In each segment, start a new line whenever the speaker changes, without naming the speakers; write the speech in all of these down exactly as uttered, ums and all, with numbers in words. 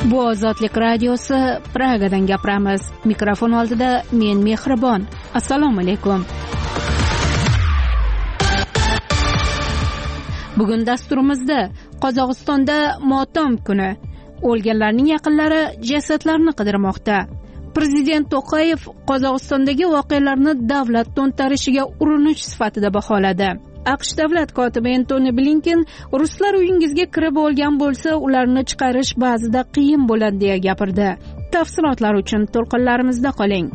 Bu Ozodlik radiosi, Pragadan gapiramiz. Mikrofon oldida men Mehribon. Assalomu alaykum. Bugun dasturimizda Qozog'istonda motam kuni. O'lganlarning yaqinlari jasadlarni qidirmoqda. Prezident To'qayev Qozog'istondagi voqealarni davlat to'ntarishiga urinish sifatida baholadi. AQSh davlat kotibi Antony Blinken ruslar uyingizga kirib olgan bo'lsa, ularni chiqarish ba'zida qiyin bo'ladi deya gapirdi. Tafsilotlar uchun to'lqinlarimizda qoling.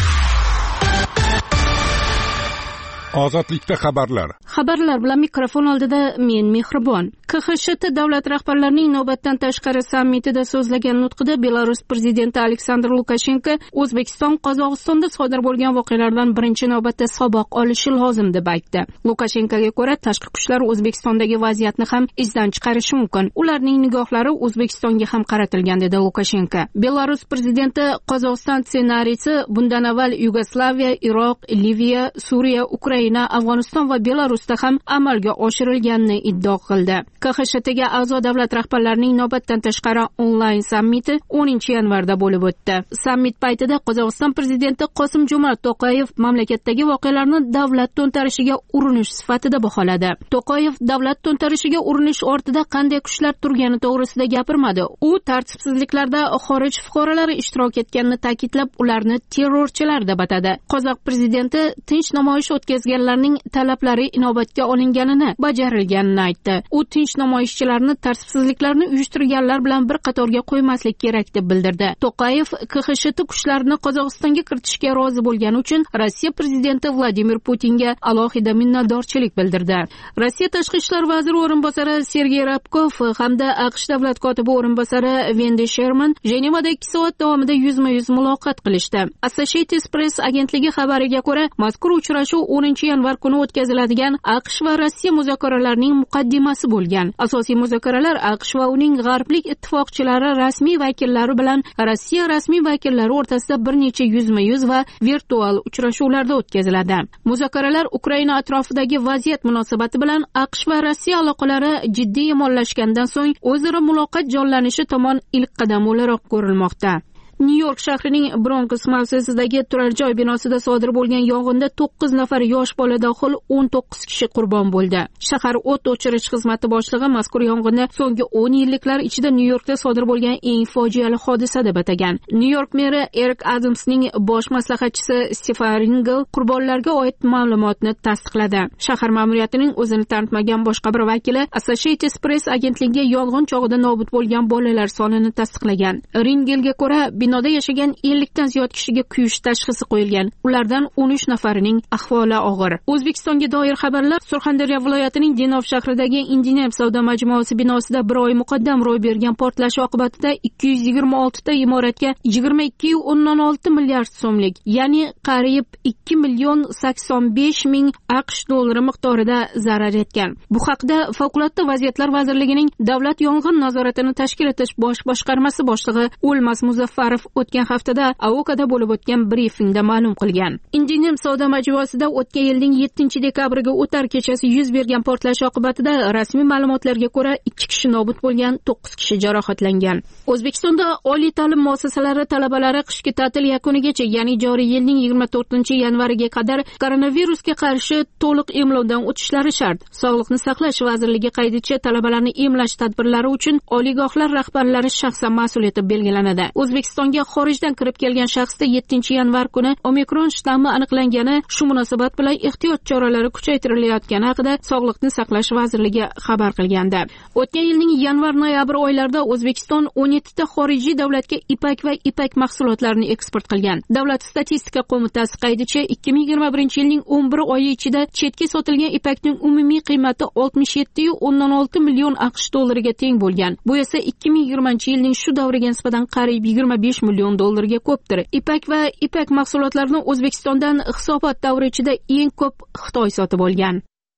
Ozodlikda xabarlar.
Xabarlar bilan mikrofon oldida men Mehribon. K X S T davlat rahbarlarining navbatdan tashqari sammitida so'zlagan nutqida Belarus prezidenti Aleksandr Lukashenko O'zbekiston Qozog'istonda sodir bo'lgan voqealardan birinchi navbatda saboq olishi lozim deb aytdi. Lukashenkoga ko'ra, tashqi kuchlar O'zbekistondagi vaziyatni ham izdan chiqarishi mumkin. Ularning nigohlari O'zbekistonga ham qaratilgan dedi Lukashenko. Belarus prezidenti Qozog'iston ssenariysi bundan avval Yugoslaviya, Iroq, Liviya, Suriya, Ukraina, Afg'oniston va Belarusda ham amalga oshirilganini iddao qildi. K X S Tga a'zo davlat rahbarlarining navbatdan tashqari onlayn sammiti o'ninchi yanvarda bo'lib o'tdi. Sammit paytida Qozog'iston prezidenti Qosim-Jo'mart To'qayev mamlakatdagi voqealarni davlat to'ntarishiga urinish sifatida baholadi. To'qayev davlat to'ntarishiga urinish ortida qanday kuchlar turgani to'g'risida gapirmadi. U tartibsizliklarda xorij fuqarolari ishtirok etganini ta'kidlab, ularni terrorchilar deb atadi. Qozoq prezidenti tinch namoyish o'tkazganlarning talablari inobatga olinganini, bajarilganini aytdi. U tinch namoyishchilarni tartibsizliklarni uyushtirganlar bilan bir qatorga qo'ymaslik kerak deb bildirdi. To'qayev K X S T kuchlarini Qozog'istonga kiritishga rozi bo'lgani uchun Rossiya prezidenti Vladimir Putinga alohida minnatdorchilik bildirdi. Rossiya tashqi ishlar vaziri o'rinbosari Sergey Rabkov hamda AQSh davlat kotibi o'rinbosari Wendy Sherman Jenevada ikki soat davomida yuzma-yuz muloqot qilishdi. Associated Press agentligi xabariga ko'ra, mazkur uchrashuv o'ninchi yanvar kuni o'tkaziladigan AQSh va Rossiya muzokaralarining muqaddimasi bo'lgan. Asosiy muzokaralar AQSh va uning g'arblik ittifoqchilari rasmiy vakillari bilan Rossiya rasmiy vakillari o'rtasida bir necha yuzma-yuz va virtual uchrashuvlarda o'tkaziladi. Muzokaralar Ukraina atrofidagi vaziyat munosabati bilan AQSh va Rossiya aloqalari jiddiy yomonlashgandan so'ng o'zaro muloqot jonlanishi tomon ilk qadam o'laroq ko'rilmoqda. Nyu-York shahrining Bronx mavzesidagi turar joy binosida sodir bo'lgan yong'inda to'qqiz nafar yosh bola daxil o'n to'qqiz kishi qurbon bo'ldi. Shahar o't o'chirish xizmati boshlig'i mazkur yong'inni so'nggi o'n yilliklar ichida Nyu-Yorkda sodir bo'lgan eng fojiali hodisa deb atagan. Nyu-York meri Eric Adamsning bosh maslahatchisi Stephen Ringel qurbonlarga oid ma'lumotni tasdiqladi. Shahar ma'muriyatining o'zini tanitmagan boshqa bir vakili Associated Press agentligiga yong'in chog'ida nobud bo'lgan bolalar sonini tasdiqlagan. Ringelga ko'ra, binoda yashagan ellikdan ziyod kishiga kuyish tashxisi qo'yilgan. Ulardan o'n uch nafarining ahvoli og'ir. O'zbekistonga doir xabarlar. Surxondaryo viloyatining Denov shahridagi Indinem savdo majmuasi binosida bir oy muqaddam ro'y bergan portlash oqibatida ikki yuz yigirma olti ta imoratga yigirma ikki nuqta o'ndan olti milliard so'mlik, ya'ni qariyb ikki million sakson besh ming AQSh dollari miqdorida zarar etgan. Bu haqda Favqulodda vaziyatlar vazirligining davlat yong'in nazoratini tashkil etish bosh boshqarmasi boshlig'i O'lmas Muzaffar o'tgan haftada Avokada bo'lib o'tgan brifingda ma'lum qilgan. Indinem savdo majmuasida o'tgan yilning yettinchi dekabriga o'tar kechasi yuz bergan portlash oqibatida rasmiy ma'lumotlarga ko'ra ikki kishi nobud bo'lgan, to'qqiz kishi jarohatlangan. O'zbekistonda oliy ta'lim muassasalari talabalari qishki ta'til yakunigacha, ya'ni joriy yilning yigirma to'rtinchi yanvariga qadar koronavirusga qarshi to'liq emlovdan o'tishlari shart. Sog'liqni saqlash vazirligi qaydicha talabalarni emlash tadbirlari uchun oliygohlar rahbarlari shaxsan mas'ul etib belgilanadi. O'zbekistonga xorijdan kirib kelgan shaxsda yettinchi yanvar kuni Omikron shtammi aniqlangani, shu munosabat bilan ehtiyot choralari kuchaytirilayotgani haqida Sog'liqni saqlash vazirligi xabar qilgandi. O'tgan yilning yanvar-noyabr oylarida O'zbekiston o'n yetti ta xorijiy davlatga ipak va ipak mahsulotlarini eksport qilgan. Davlat statistika qo'mitasi qaydicha ikki ming yigirma birinchi yilning o'n bir oyi ichida chetga sotilgan ipakning umumiy qiymati oltmish yetti nuqta o'ndan olti million AQSh dollariga teng bo'lgan. Bu esa ikki ming yigirmanchi yilning shu davriga nisbatan qariyb yigirma besh million dollarga ko'pdir. Ipak va ipak mahsulotlarini O'zbekistondan hisobot davri ichida eng ko'p Xitoy sotib olgan.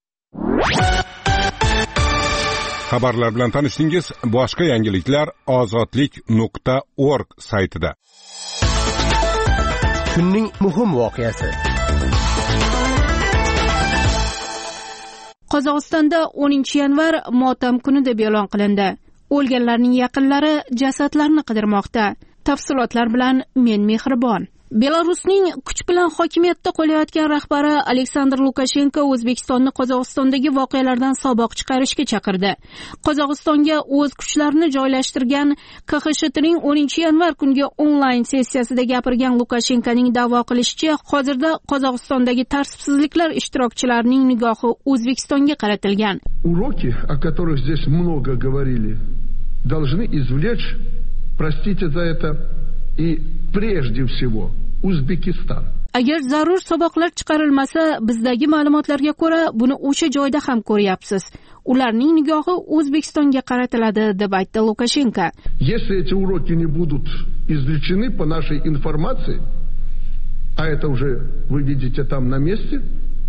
Xabarlar bilan tanishdingiz. Boshqa yangiliklar ozodlik nuqta org saytida.
Kunning muhim voqeasi.
Qozog'istonda o'ninchi yanvar motam kuni deb e'lon qilindi. O'lganlarning yaqinlari jasadlarni qidirmoqda. Tafsilotlar bilan men Mehribon. Belarusning kuch bilan hokimiyatda qolayotgan rahbari Aleksandr Lukashenko O'zbekistonni Qozog'istondagi voqealardan saboq chiqarishga chaqirdi. Qozog'istonga o'z kuchlarini joylashtirgan K X S Tning o'ninchi yanvar kungi onlayn sessiyasida gapirgan Lukashenkoning da'vo qilishicha, hozirda Qozog'istondagi tartibsizliklar ishtirokchilarining nigohi O'zbekistonga qaratilgan.
Уроки, о которых здесь много говорили, должны извлечь, простите за это, и прежде всего O'zbekiston.
Agar zarur saboqlar chiqarilmasa, bizdagi ma'lumotlarga ko'ra buni o'sha joyda ham ko'ryapsiz. Ularning nigohi O'zbekistonga qaratiladi, deb aytdi Lukashenko.
Если эти уроки не будут извлечены по нашей информации, а это уже вы видите там на месте,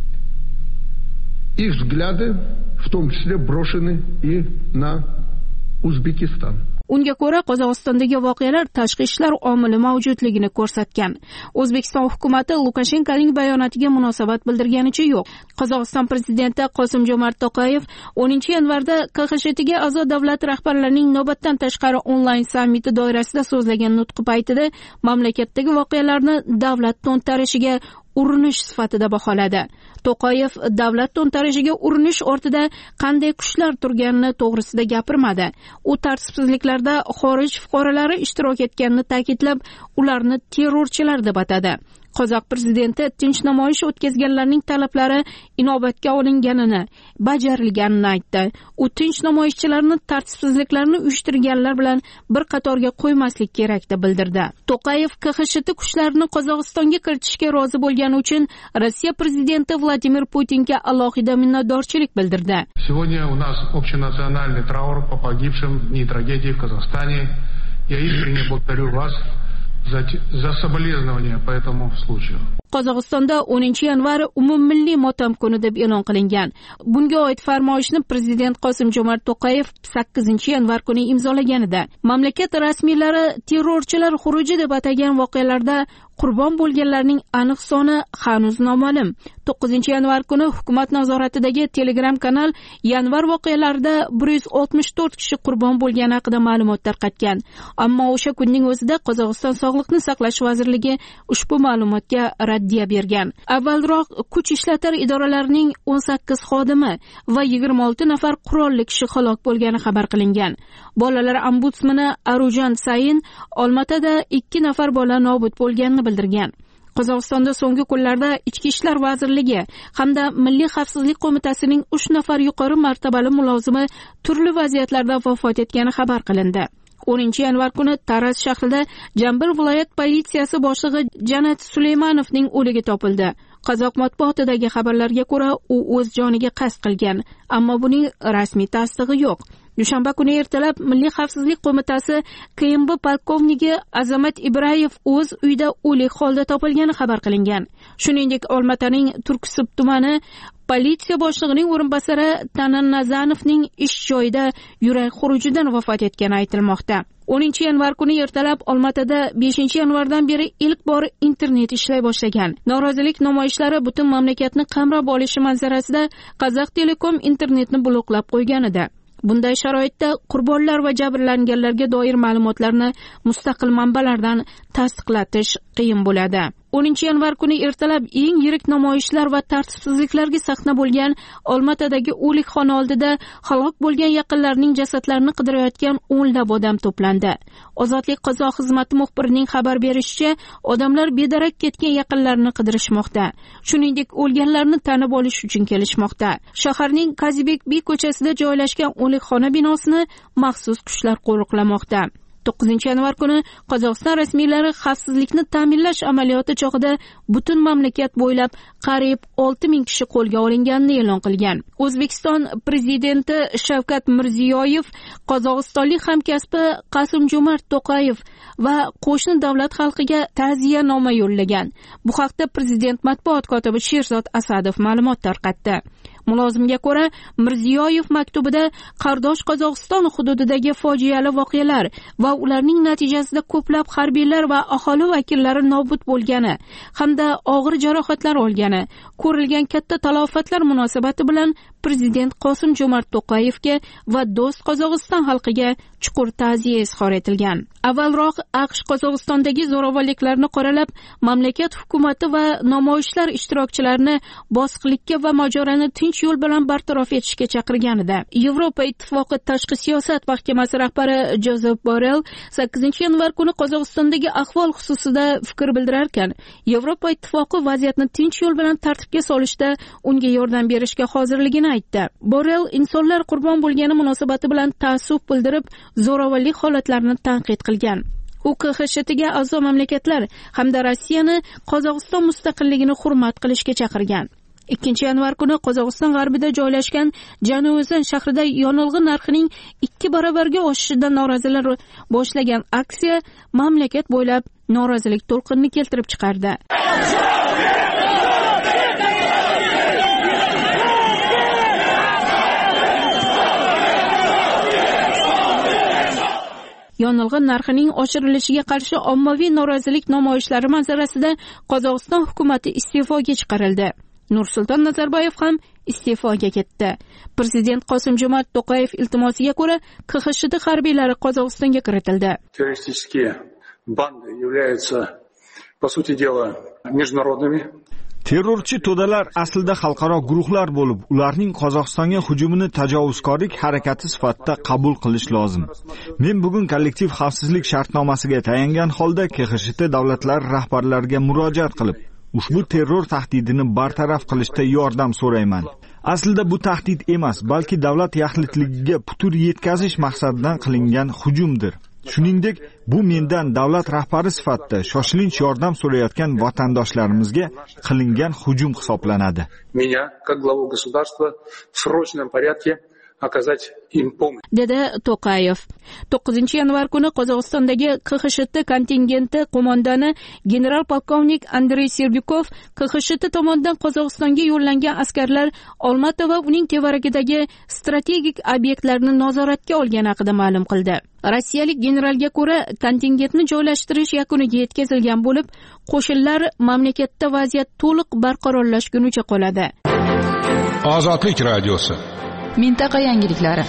их взгляды в том числе брошены и на O'zbekiston.
Unga ko'ra, Qozog'istondagi voqealar tashqi ishlar omili mavjudligini ko'rsatgan. O'zbekiston hukumatı Lukashenkoning bayonotiga munosabat bildirganicha yo'q. Qozog'iston prezidenti Qosim-Jomart To'qayev o'ninchi yanvarda K X S Tga a'zo davlat rahbarlarining navbatdan tashqari onlayn sammiti doirasida so'zlagan nutqi paytida mamlakatdagi voqealarni davlat to'ntarishiga urinish sifatida baholadi. To'qayev davlat to'ntarishiga urinish ortida qanday kuchlar turganini to'g'risida gapirmadi. U tartibsizliklarda xorij fuqarolari ishtirok etganini ta'kidlab, ularni terrorchilar deb atadi. Qozoq prezidenti tinch namoyish o'tkazganlarning talablari inobatga olinganini, bajarilganini aytdi. U tinch namoyishchilarni tartibsizliklarni uyushtirganlar bilan bir qatorga qo'ymaslik kerak deb bildirdi. To'qayev K X S T kuchlarini Qozog'istonga kiritishga rozi bo'lgani uchun Rossiya prezidenti Vladimir Putinga alohida minnatdorchilik bildirdi.
Сегодня у нас общенациональный траур по погибшим в дни трагедии в Казахстане. Я искренне благодарю вас за, за соболезнования по этому случаю.
Qozog'istonda o'ninchi yanvar umummilliy motam kuni deb e'lon qilingan. Bunga oid farmoyishni prezident Qosim-Jomart To'qayev sakkizinchi yanvar kuni imzolaganida, mamlakat rasmiylari terrorchilar xuruji deb atagan voqealarda qurbon bo'lganlarning aniq soni hanuz noma'lum. to'qqizinchi yanvar kuni hukumat nazoratidagi Telegram kanal yanvar voqealarida bir yuz oltmish to'rt kishi qurbon bo'lgani haqida ma'lumot tarqatgan. Ammo o'sha kunning o'zida Qozog'iston Sog'liqni saqlash vazirligi ushbu ma'lumotga raddiya bergan. Avvalroq kuch ishlatar idoralarining o'n sakkiz xodimi va yigirma olti nafar qurolli kishi halok bo'lgani xabar qilingan. Bolalar ombudsmani Arujan Sayin Olmatada ikki nafar bola nobud bo'lganini bildirgan. Qozog'istonda so'nggi kunlarda Ichki ishlar vazirligi hamda Milliy xavfsizlik qo'mitasining uch nafar yuqori martabali mulozimi turli vaziyatlarda vafot etgani xabar qilindi. o'ninchi yanvar kuni Taraz shahrida Jambir viloyat politsiyasi boshlig'i Janat Suleymanovning o'ligi topildi. Qozoq matbuotidagi xabarlarga ko'ra, u o'z joniga qasd qilgan, ammo buning rasmiy tasdig'i yo'q. Dushanba kuni ertalab Milliy xavfsizlik qo'mitasi K M B polkovniki Azamat Ibrayev o'z uyida o'lik holda topilgani xabar qilingan. Shuningdek, Olmaotaning Turksib tumani politsiya boshlig'ining o'rinbosari Tanan Nazanovning ish joyida yurak xurujidan vafot etgani aytilmoqda. o'ninchi yanvar kuni ertalab Olmaotada beshinchi yanvardan beri ilk bor internet ishlay boshlagan. Norozilik namoyishlari butun mamlakatni qamrab olishi manzarasida Qozoq Telekom internetni bloklab qo'ygan edi. Bunday sharoitda qurbonlar va jabrlanganlarga doir ma'lumotlarni mustaqil manbalardan tasdiqlatish qiyin bo'ladi. o'ninchi yanvar kuni ertalab eng yirik namoyishlar va tartibsizliklarga sahna bo'lgan Olmaotadagi o'likxona oldida halok bo'lgan yaqinlarining jasadlarini qidirayotgan o'nlab odam to'plandi. Ozodlik Qozoq xizmati muxbirining xabar berishicha, odamlar bedarak ketgan yaqinlarini qidirishmoqda. Shuningdek, o'lganlarni tanib olish uchun kelishmoqda. Shaharning Kazibekbi ko'chasida joylashgan o'likxona binosini maxsus kuchlar qo'riqlamoqda. to'qqizinchi yanvar kuni Qozog'iston rasmiylari xavfsizlikni ta'minlash amaliyoti chog'ida butun mamlakat bo'ylab qariyb olti ming kishi qo'lga olinganini e'lon qilgan. O'zbekiston prezidenti Shavkat Mirziyoyev qozog'istonlik hamkasbi Qosim-Jomart To'qayev va qo'shni davlat xalqiga ta'ziyanoma yo'llagan. Bu haqda prezident matbuot kotibi Sherzod Asadov ma'lumot tarqatdi. Mulozimga ko'ra, Mirziyoyev maktubida qardosh Qozog'iston hududidagi fojiali voqealar va ularning natijasida ko'plab harbiylar va aholi vakillari nobud bo'lgani hamda og'ir jarohatlar olgani, ko'rilgan katta talofatlar munosabati bilan Prezident Qosim-Jomart To'qayevga va do'st Qozog'iston xalqiga chuqur ta'ziya izhor etilgan. Avvalroq AQSh Qozog'istondagi zo'ravonliklarni qoralab, mamlakat hukumati va namoyishlar ishtirokchilarini bosqilikka va mojaroni tinch yo'l bilan bartaraf etishga chaqirganida, Yevropa Ittifoqi Tashqi siyosat mahkamasi rahbari Jozef Borrell sakkizinchi yanvar kuni Qozog'istondagi ahvol xususida fikr bildirarkan, Yevropa Ittifoqi vaziyatni tinch yo'l bilan tartibga solishda unga yordam berishga hozirligini aytdi. Borrell insonlar qurbon bo'lgani munosabati bilan ta'assuf bildirib, zo'ravonlik holatlarini tanqid qilgan. U K X S Tga a'zo mamlakatlar hamda Rossiyani Qozog'iston mustaqilligini hurmat qilishga chaqirgan. ikkinchi yanvar kuni Qozog'iston g'arbida joylashgan Januzan shahrida yonilg'i narxining ikki barobarga oshishidan norozilar boshlagan aksiya mamlakat bo'ylab norozilik to'lqinini keltirib chiqardi. Yonilg'i narxining oshirilishiga qarshi ommaviy norozilik namoyishlari manzarasida Qozog'iston hukumati iste'foga chiqarildi. Nursulton Nazarboyev ham iste'foga ketdi. Prezident Qosim-Jomart To'qayev iltimosiga ko'ra K X S T harbiylari Qozog'istonga kiritildi.
Terroristik banды являются, по сути дела, международными.
Terrorchi to'dalar aslida xalqaro guruhlar bo'lib, ularning Qozog'istonga hujumini tajovuzkorlik harakati sifatida qabul qilish lozim. Men bugun kollektiv xavfsizlik shartnomasiga tayangan holda K X S T davlatlari rahbarlariga murojaat qilib, ushbu terror tahdidini bartaraf qilishda yordam so'rayman. Aslida bu tahdid emas, balki davlat yaxlitligiga putur yetkazish maqsadidan qilingan hujumdir. Shuningdek, bu mendan davlat rahbari sifatida shoshilinch yordam so'rayotgan vatandoshlarimizga qilingan hujum hisoblanadi.
Меня, как главу государства, в срочном порядке оказать им помощь.
dedi To'qayev. to'qqizinchi yanvar kuni Qozog'istondagi K X S T kontingenti qo'mondoni general polkovnik Andrey Serbyukov K X S T tomonidan Qozog'istonga yo'llangan askarlar Olmaota va uning tevaragidagi strategik obyektlarni nazoratga olgani haqida ma'lum qildi. Rossiyalik generalga ko'ra, kontingentni joylashtirish yakuniga yetkazilgan bo'lib, qo'shinlar mamlakatda vaziyat to'liq barqarorlashgunicha qoladi.
Ozodlik radiosi.
Mintaqa yangiliklari.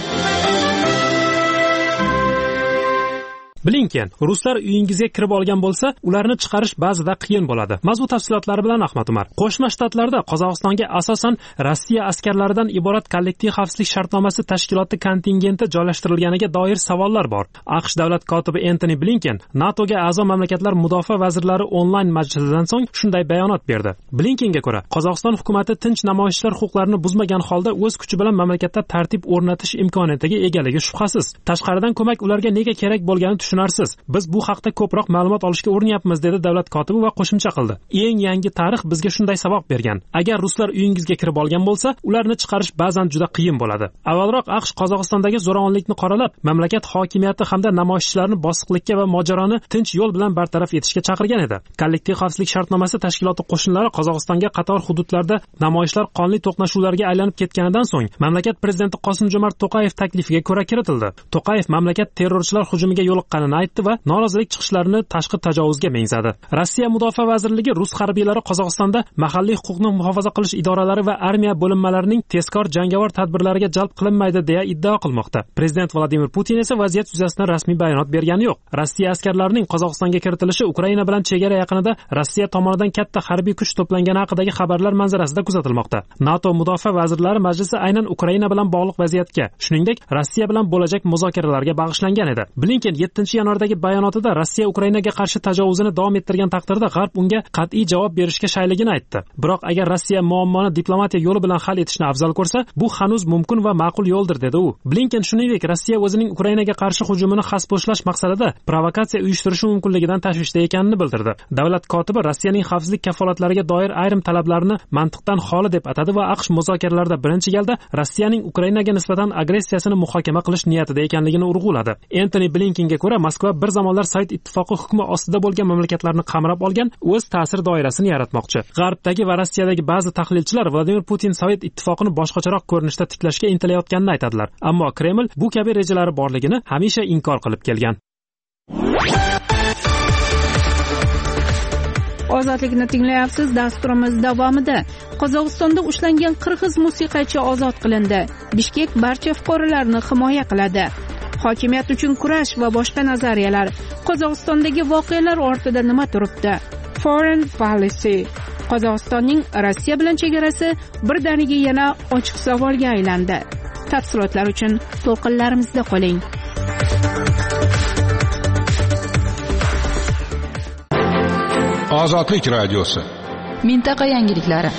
Blinken, ruslar uyingizga kirib olgan bo'lsa, ularni chiqarish ba'zida qiyin bo'ladi. Mazmun tafsilotlari bilan Ahmad Umar. Qo'shma Shtatlarda Qozog'istonga asosan Rossiya askarlaridan iborat kollektiv xavfsizlik shartnomasi tashkiloti kontingenti joylashtirilganiga doir savollar bor. AQSh davlat kotibi Antony Blinken NATOga a'zo mamlakatlar mudofaa vazirlari onlayn majlisidan so'ng shunday bayonot berdi. Blinkenga ko'ra, Qozog'iston hukumati tinch namoyishchilar huquqlarini buzmagan holda o'z kuchi bilan mamlakatda tartib o'rnatish imkoniyatiga egaligi shubhasiz. Tashqaridan ko'mak ularga nega kerak bo'lgani tushunarsiz. Biz bu haqda ko'proq ma'lumot olishga urinayapmiz, dedi davlat kotibi va qo'shimcha qildi. Eng yangi tarix bizga shunday saboq bergan. Agar ruslar uyingizga kirib olgan bo'lsa, ularni chiqarish ba'zan juda qiyin bo'ladi. Avvalroq AQSh Qozog'istondagi zo'ravonlikni qoralab, mamlakat hokimiyati hamda namoyishchilarni bosiqlikka va mojaroni tinch yo'l bilan bartaraf etishga chaqirgan edi. Kollektiv xavfsizlik shartnomasi tashkiloti qo'shinlari Qozog'istonga qator hududlarda namoyishlar qonli to'qnashuvlarga aylanib ketganidan so'ng mamlakat prezidenti Qosim-Jomart To'qayev taklifiga ko'ra kiritildi. To'qayev mamlakat terrorchilar hujumiga yo'liqqanini aytdi va norozilik chiqishlarini tashqi tajovuzga mengzadi. Rossiya mudofaa vazirligi rus harbiylari Qozog'istonda mahalliy huquqni muhofaza qilish idoralari va armiya bo'linmalarining tezkor jangovar tadbirlariga jalb qilinmaydi deya iddao qilmoqda. Prezident Vladimir Putin esa vaziyat yuzasidan rasmiy bayonot bergani yo'q. Rossiya askarlarining Qozog'istonga kiritilishi Ukraina bilan chegara yaqinida Rossiya tomonidan katta harbiy kuch to'plangani haqidagi xabarlar manzarasida kuzatilmoqda. NATO mudofaa vazirlari majlisi aynan Ukraina bilan bog'liq vaziyatga, shuningdek, Rossiya bilan bo'lajak muzokaralarga bag'ishlangan edi. Blinken yettinchi yanvardagi bayonotida Rossiya Ukrainaga qarshi tajovuzini davom ettirgan taqdirda G'arb unga qat'iy javob berishga shayligini aytdi. Biroq agar Rossiya muammoni diplomatiya yo'li bilan hal etishni afzal ko'rsa, bu hanuz mumkin va ma'qul yo'ldir, dedi u. Blinken shuningdek, Rossiya o'zining Ukrainaga qarshi hujumini xaspo'shlash maqsadida provokatsiya uyushtirishi mumkinligidan tashvishda ekanini bildirdi. Davlat kotibi Rossiyaning xavfsizlik kafolatlariga doir ayrim talablarni mantiqdan xoli deb atadi va AQSh muzokaralarida birinchi galda Rossiyaning Ukrainaga nisbatan agressiyasini muhokama qilish niyatida ekanligini urg'uladi. Antony Blinkenga ko'ra, Moskva bir zamonlar Sovet ittifoqi hukmi ostida bo'lgan mamlakatlarni qamrab olgan o'z ta'sir doirasini yaratmoqchi. G'arbdagi va Rossiyadagi ba'zi tahlilchilar Vladimir Putin Sovet ittifoqini boshqacharoq ko'rinishda tiklashga intilayotganini aytadilar. Ammo Kreml bu kabi rejalari borligini hamisha inkor qilib kelgan.
Ozodlikni tinglayapsiz. Dasturimiz davomida Qozog'istonda ushlangan qirg'iz musiqachi ozod qilindi. Bishkek barcha fuqarolarni himoya qiladi. Hokimiyat uchun kurash va boshqa nazariyalar. Qozog'istondagi voqealar ortida nima turibdi? Foreign policy. Qozog'istonning Rossiya bilan chegarasi birdaniga yana ochiq savolga aylandi. Tafsilotlar uchun to'lqinlarimizda qoling.
Ozodlik radiosi.
Mintaqa yangiliklari.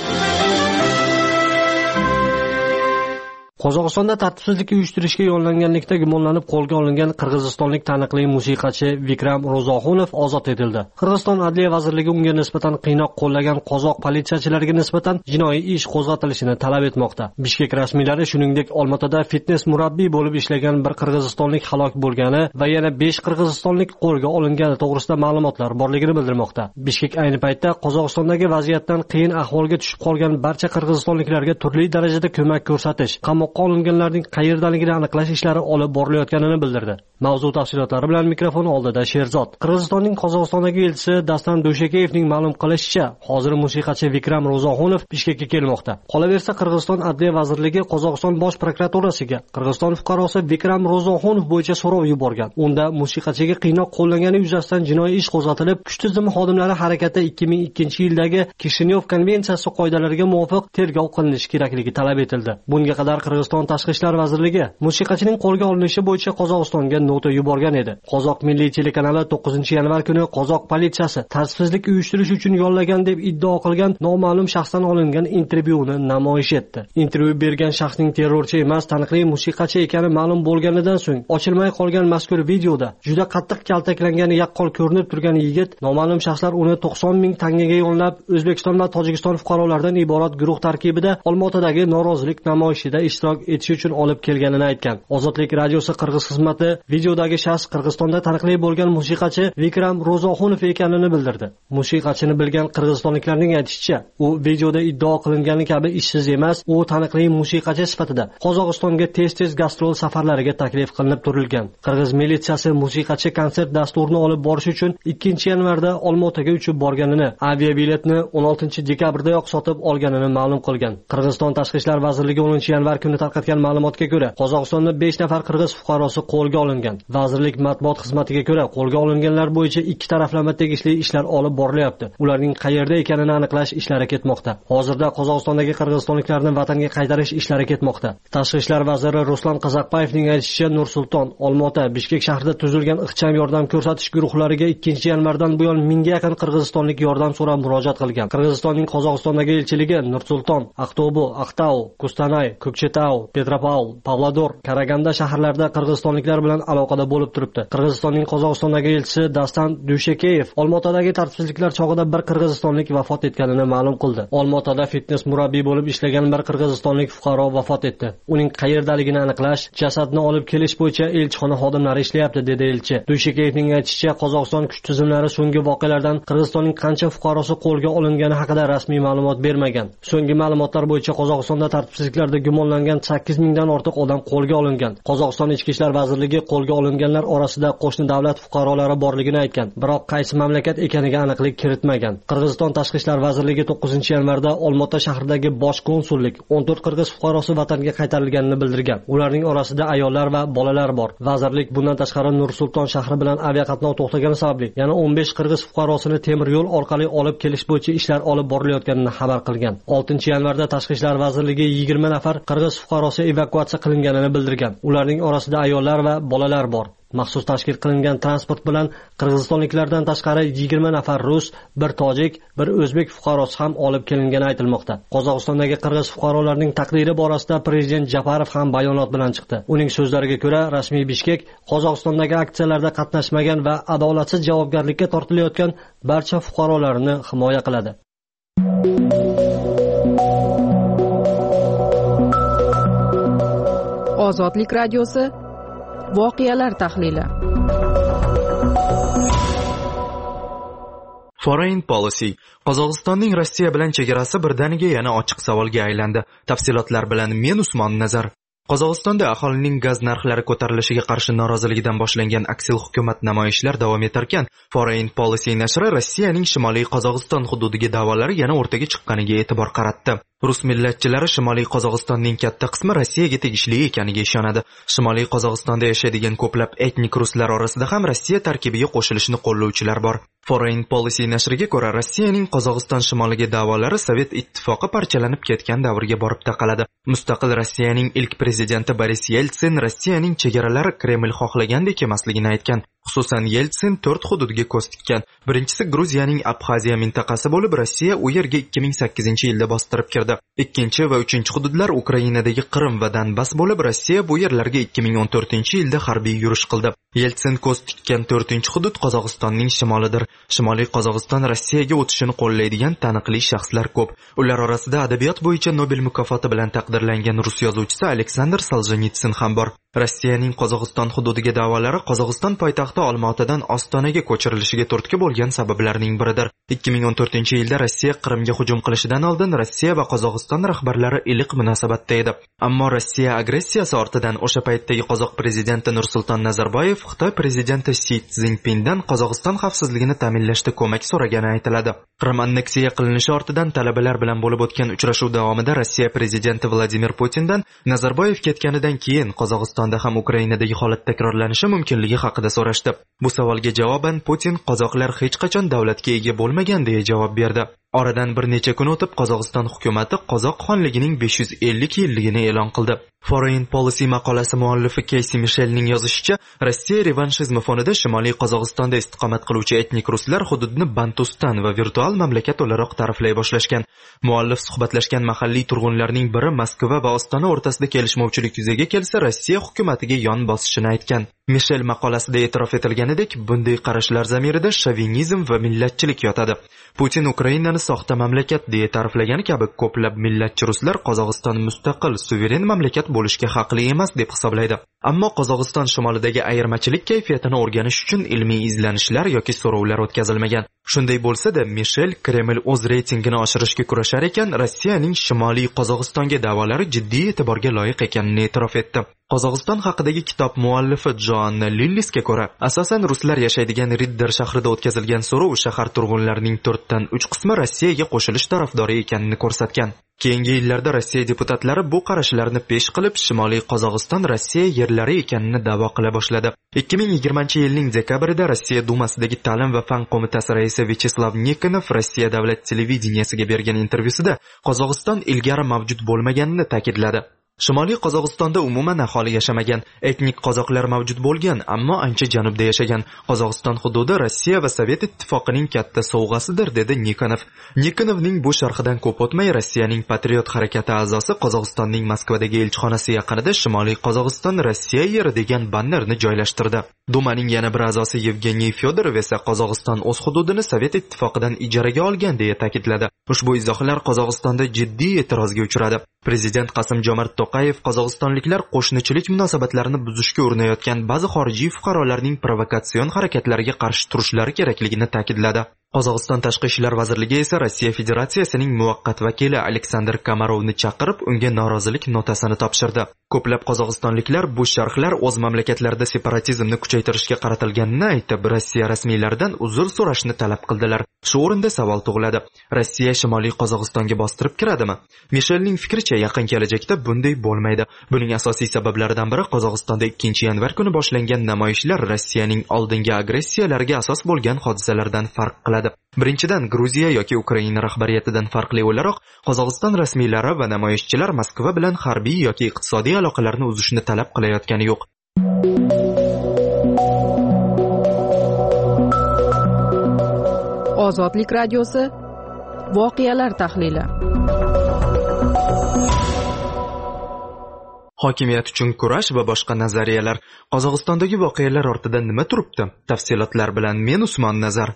Qozog'istonda tartibsizlik uyushtirishga yo'llanganlikda gumonlanib qo'lga olingan qirg'izistonlik taniqli musiqachi Vikram Ro'zoxunov ozod etildi. Qirg'iziston Adliya vazirligi unga nisbatan qiynoq qo'llagan qozoq politsiyachilariga nisbatan jinoiy ish qo'zg'atilishini talab etmoqda. Bishkek rasmiylari shuningdek Olmaotada fitnes murabbiy bo'lib ishlagan bir qirg'izistonlik halok bo'lgani va yana besh qirg'izistonlik qo'lga olingani to'g'risida ma'lumotlar borligini bildirmoqda. Bishkek ayni paytda Qozog'istondagi vaziyatdan qiyin ahvolga tushib qolgan barcha qirg'izistonliklarga turli darajada ko'mak ko'rsatish, qamoq olinganlarning qayerdaligini aniqlash ishlari olib borilayotganini bildirdi. Mavzu tafsilotlari bilan mikrofon oldida Sherzod. Qirg'izistonning Qozog'istondagi elchisi Dastan Dushakeyevning ma'lum qilishicha, hozir musiqachi Vikram Ro'zoxunov Bishkekka kelmoqda. Qolaversa, Qirg'iziston Adliya vazirligi Qozog'iston bosh prokuraturasiga Qirg'iziston fuqarosi Vikram Ro'zoxunov bo'yicha so'rov yuborgan. Unda musiqachiga qiynoq qo'llangani yuzasidan jinoiy ish qo'zg'atilib, kuch tizimi xodimlari harakati ikki ming ikkinchi yildagi Kishinev konvensiyasi qoidalariga muvofiq tergov qilinishi kerakligi talab etildi. Bunga qadar Qirg'iziston Tashqi ishlar vazirligi musiqachining qo'lga olinishi bo'yicha Qozog'istonga nota yuborgan edi. Qozoq milliy telekanali to'qqizinchi yanvar kuni qozoq politsiyasi tartibsizlik uyushtirish uchun yollagan deb iddao qilgan noma'lum shaxsdan olingan intervyuni namoyish etdi. Intervyu bergan shaxsning terrorchi emas, taniqli musiqachi ekani ma'lum bo'lganidan so'ng ochilmay qolgan mazkur videoda juda qattiq kaltaklangani yaqqol ko'rinib turgan yigit noma'lum shaxslar uni to'qson ming tangaga yo'nlab O'zbekiston va Tojikiston fuqarolaridan iborat guruh tarkibida Olmaotadagi norozilik namoyishida ishtirok etish uchun olib kelganini aytgan. Ozodlik radiosi Qirg'iz xizmati videodagi shaxs Qirg'izistonda taniqli bo'lgan musiqachi Vikram Ro'zoxunov ekanini bildirdi. Musiqachini bilgan qirg'izistonliklarning aytishicha, u videoda iddao qilingani kabi ishsiz emas, u taniqli musiqachi sifatida Qozog'istonga tez-tez gastrol safarlariga taklif qilinib turilgan. Qirg'iz militsiyasi musiqachi konsert dasturini olib borish uchun ikkinchi yanvarda Olmaotaga uchib borganini, aviabiletni o'n oltinchi dekabrdayoq sotib olganini ma'lum qilgan. Qirg'iziston Tashqi ishlar vazirligi o'ninchi yanvar kuni tarqatgan ma'lumotga ko'ra, Qozog'istonda besh nafar qirg'iz fuqarosi qo'lga olingan. Vazirlik matbuot xizmatiga ko'ra, qo'lga olinganlar bo'yicha ikki taraflama tegishli ishlar olib borilyapti. Ularning qayerda ekanini aniqlash ishlari ketmoqda. Hozirda Qozog'istondagi qirg'izistonliklarni vatanga qaytarish ishlari ketmoqda. Tashqi ishlar vaziri Ruslan Qazaqbayevning aytishicha, Nur-Sulton, Olmaota, Bishkek shahrida tuzilgan ixcham yordam ko'rsatish guruhlariga ikkinchi yanvardan buyon mingga yaqin qirg'izistonlik yordam so'rab murojaat qilgan. Qirg'izistonning Qozog'istondagi elchiligi Nur-Sulton, Aqto'bu, Aqtau, Kustanay, Ko'kchetau, Petropaul, Pavlodor, Karaganda shaharlarida qirg'izistonliklar bilan aloqada bo'lib turibdi. Qirg'izistonning Qozog'istondagi elchisi Dastan Dushakeyev Olmaotadagi tartibsizliklar chog'ida bir qirg'izistonlik vafot etganini ma'lum qildi. Olmaotada fitnes murabbiy bo'lib ishlagan bir qirg'izistonlik fuqaro vafot etdi. Uning qayerdaligini aniqlash, jasadni olib kelish bo'yicha elchixona xodimlari ishlayapti, dedi elchi. Dushakeyevning aytishicha, Qozog'iston kuch tizimlari so'nggi voqealardan Qirg'izistonning qancha fuqarosi qo'lga olingani haqida rasmiy ma'lumot bermagan. So'nggi ma'lumotlar bo'yicha Qozog'istonda tartibsizliklarda gumonlangan sakkiz mingdan ortiq odam qo'lga olingan. Qozog'iston Ichki ishlar vazirligi qo'lga olinganlar orasida qo'shni davlat fuqarolari borligini aytgan, biroq qaysi mamlakat ekaniga aniqlik kiritmagan. Qirg'iziston Tashqi ishlar vazirligi to'qqizinchi yanvarda Olmaota shahridagi bosh konsullik o'n to'rt qirg'iz fuqarosi vatanga qaytarilganini bildirgan. Ularning orasida ayollar va bolalar bor. Vazirlik bundan tashqari Nur-Sulton shahri bilan aviaqatnov to'xtagani sababli yana o'n besh qirg'iz fuqarosini temir yo'l orqali olib kelish bo'yicha ishlar olib borilayotganini xabar qilgan. oltinchi yanvarda Tashqi ishlar vazirligi yigirma nafar qirg'iz fuqarosi evakuatsiya qilinganini bildirgan. Ularning orasida ayollar va bolalar bor. Maxsus tashkil qilingan transport bilan qirg'izistonliklardan tashqari yigirma nafar rus, bir tojik, bir o'zbek fuqarosi ham olib kelingani aytilmoqda. Qozog'istondagi qirg'iz fuqarolarning taqdiri borasida prezident Japarov ham bayonot bilan chiqdi. Uning so'zlariga ko'ra, rasmiy Bishkek Qozog'istondagi aksiyalarda qatnashmagan va adolatsiz javobgarlikka tortilayotgan barcha fuqarolarni himoya qiladi.
Ozodlik radiosi voqealar tahlili.
Foreign policy. Qozog'istonning Rossiya bilan chegarasi birdaniga yana ochiq savolga aylandi. Tafsilotlar bilan men Usmon Nazar. Qozog'istonda aholining gaz narxlari ko'tarilishiga qarshi noroziligidan boshlangan aksil hukumat namoyishlar davom etarkan, Foreign Policy nashri Rossiyaning Shimoliy Qozog'iston hududiga da'volari yana o'rtaga chiqqaniga e'tibor qaratdi. Rus millatchilari Shimoliy Qozog'istonning katta qismi Rossiyaga tegishli ekaniga ishonadi. Shimoliy Qozog'istonda yashaydigan ko'plab etnik ruslar orasida ham Rossiya tarkibiga qo'shilishni qo'llovchilar bor. Foreign Policy nashriga ko'ra, Rossiyaning Qozog'iston shimoliga da'volari Sovet ittifoqi parchalanib ketgan davrga borib taqaladi. Mustaqil Rossiyaning ilk prezidenti Boris Yeltsin Rossiyaning chegaralari Kreml xohlagandek emasligini aytgan. Xususan, Yeltsin to'rt hududga ko'z tikkan. Birinchisi Gruziyaning Abxaziya mintaqasi bo'lib, Rossiya u yerga ikki ming sakkizinchi yilda bostirib kirdi. Ikkinchi va uchinchi hududlar Ukrainadagi Qrim va Donbass bo'lib, Rossiya bu yerlarga ikki ming o'n to'rtinchi yilda harbiy yurish qildi. Yeltsin ko'z tikkan to'rtinchi hudud Qozog'istonning shimolidir. Shimoliy Qozog'iston Rossiyaga o'tishini qo'llaydigan taniqli shaxslar ko'p. Ular orasida adabiyot bo'yicha Nobel mukofoti bilan taqdirlangan rus yozuvchisi Aleksandr Soljenitsin ham bor. Rossiyaning Qozog'iston hududiga da'volari Qozog'iston poytaxti Olmaotadan Ostonaga ko'chirilishiga turtki bo'lgan sabablarning biridir. ikki ming o'n to'rtinchi yilda Rossiya Qrimga hujum qilishidan oldin Rossiya va Qozog'iston rahbarlari iliq munosabatda edi. Ammo Rossiya agressiyasi ortidan o'sha paytdagi Qozoq prezidenti Nursulton Nazarboyev Xitoy prezidenti Si Szinpindan Qozog'iston xavfsizligini ta'minlashda ko'mak so'ragani aytiladi. Qrim anneksiya qilinishi ortidan talabalar bilan bo'lib o'tgan uchrashuv davomida Rossiya prezidenti Vladimir Putindan Nazarboyev ketganidan keyin Qozog'istonda ham Ukrainadagi holat takrorlanishi mumkinligi haqida so'rashdi. Bu savolga javoban Putin qozoqlar hech qachon davlatga ega bo'lmagan deya javob berdi. Oradan bir necha kun o'tib Qozog'iston hukumatı Qozoq xonligining besh yuz ellik yilligini e'lon qildi. Foreign Policy maqolasi muallifi Casey Michelning yozishicha, Rossiya revanshizmi fonida Shimoliy Qozog'istonda istiqomat qiluvchi etnik ruslar hududni Bantustan va virtual mamlakat o'laroq ta'riflay boshlashgan. Muallif suhbatlashgan mahalliy turg'unlarning biri Moskva va Ostona o'rtasida kelishmovchilik yuzaga kelsa, Rossiya hukumatiga yon bosishini aytgan. Michel maqolasida e'tirof etilganidek, bunday qarashlar zamirida shovinizm va millatchilik yotadi. Putin Ukrainani soxta mamlakat deya ta'riflagani kabi ko'plab millatchi ruslar Qozog'iston mustaqil, suveren mamlakat bo'lishga haqli emas deb hisoblaydi. Ammo Qozog'iston shimolidagi ayirmachilik kayfiyatini o'rganish uchun ilmiy izlanishlar yoki so'rovlar o'tkazilmagan. Shunday bo'lsa-da, Michel Kreml o'z reytingini oshirishga kurashar ekan, Rossiyaning Shimoliy Qozog'istonga da'volari jiddiy e'tiborga loyiq ekanini e'tirof etdi. Qozog'iston haqidagi kitob muallifi Joanna Lillisga ko'ra, asosan ruslar yashaydigan Ridder shahrida o'tkazilgan so'rov shahar turg'unlarining to'rtdan uch qismi Rossiyaga qo'shilish tarafdori ekanini ko'rsatgan. Keyingi yillarda Rossiya deputatlari bu qarashlarni pesh qilib, Shimoliy Qozog'iston Rossiya yerlari ekanini da'vo qila boshladi. ikki ming yigirmanchi yilning dekabrida Rossiya Dumasidagi ta'lim va fan qo'mitasi raisi Vyacheslav Nikonov Rossiya davlat televideniyasiga bergan intervyusida Qozog'iston ilgari mavjud bo'lmaganini ta'kidladi. Shimoliy Qozog'istonda umuman aholi yashamagan, etnik qozoqlar mavjud bo'lgan, ammo ancha janubda yashagan. Qozog'iston hududi Rossiya va Sovet ittifoqining katta sovg'asidir, dedi Nikonov. Nikonovning bu sharhidan ko'p o'tmay Rossiyaning Patriot harakati a'zosi Qozog'istonning Moskvadagi elchixonasi yaqinida Shimoliy Qozog'iston Rossiya yeri degan bannerni joylashtirdi. Dumaning yana bir a'zosi Yevgeniy Fyodorov esa Qozog'iston o'z hududini Sovet ittifoqidan ijaraga olgan deya ta'kidladi. Ushbu izohlar Qozog'istonda jiddiy e'tirozga uchradi. Prezident Qasim-Jomart To'qayev Qozog'istonliklar qo'shnichilik munosabatlarini buzishga urinayotgan ba'zi xorijiy fuqarolarning provokatsion harakatlariga qarshi turishlari kerakligini ta'kidladi. Qozog'iston Tashqi ishlar vazirligi esa Rossiya Federatsiyasining muvaqqat vakili Aleksandr Kamarovni chaqirib, unga norozilik notasini topshirdi. Ko'plab qozog'istonliklar bu sharhlar o'z mamlakatlarida separatizmni kuchaytirishga qaratilganini aytib, Rossiya rasmiylaridan uzr so'rashni talab qildilar. Shu o'rinda savol tug'iladi: Rossiya Shimoliy Qozog'istonga bostirib kiradimi? Michelning fikricha, yaqin kelajakda bunday bo'lmaydi. Buning asosiy sabablaridan biri Qozog'istonda ikkinchi yanvar kuni boshlangan namoyishlar Rossiyaning oldingi agressiyalariga asos bo'lgan hodisalardan farq qiladi. Birinchidan, Gruziya yoki Ukraina rahbariyatidan farqli o'laroq, Qozog'iston rasmiylari va namoyishchilar Moskva bilan harbiy yoki iqtisodiy aloqalarni uzishni talab qilayotgani yo'q.
Ozodlik radiosi voqealar tahlili.
Hokimiyat uchun kurash va boshqa nazariyalar. Qozog'istondagi voqealar ortida nima turibdi? Tafsilotlar bilan men Usmon Nazar.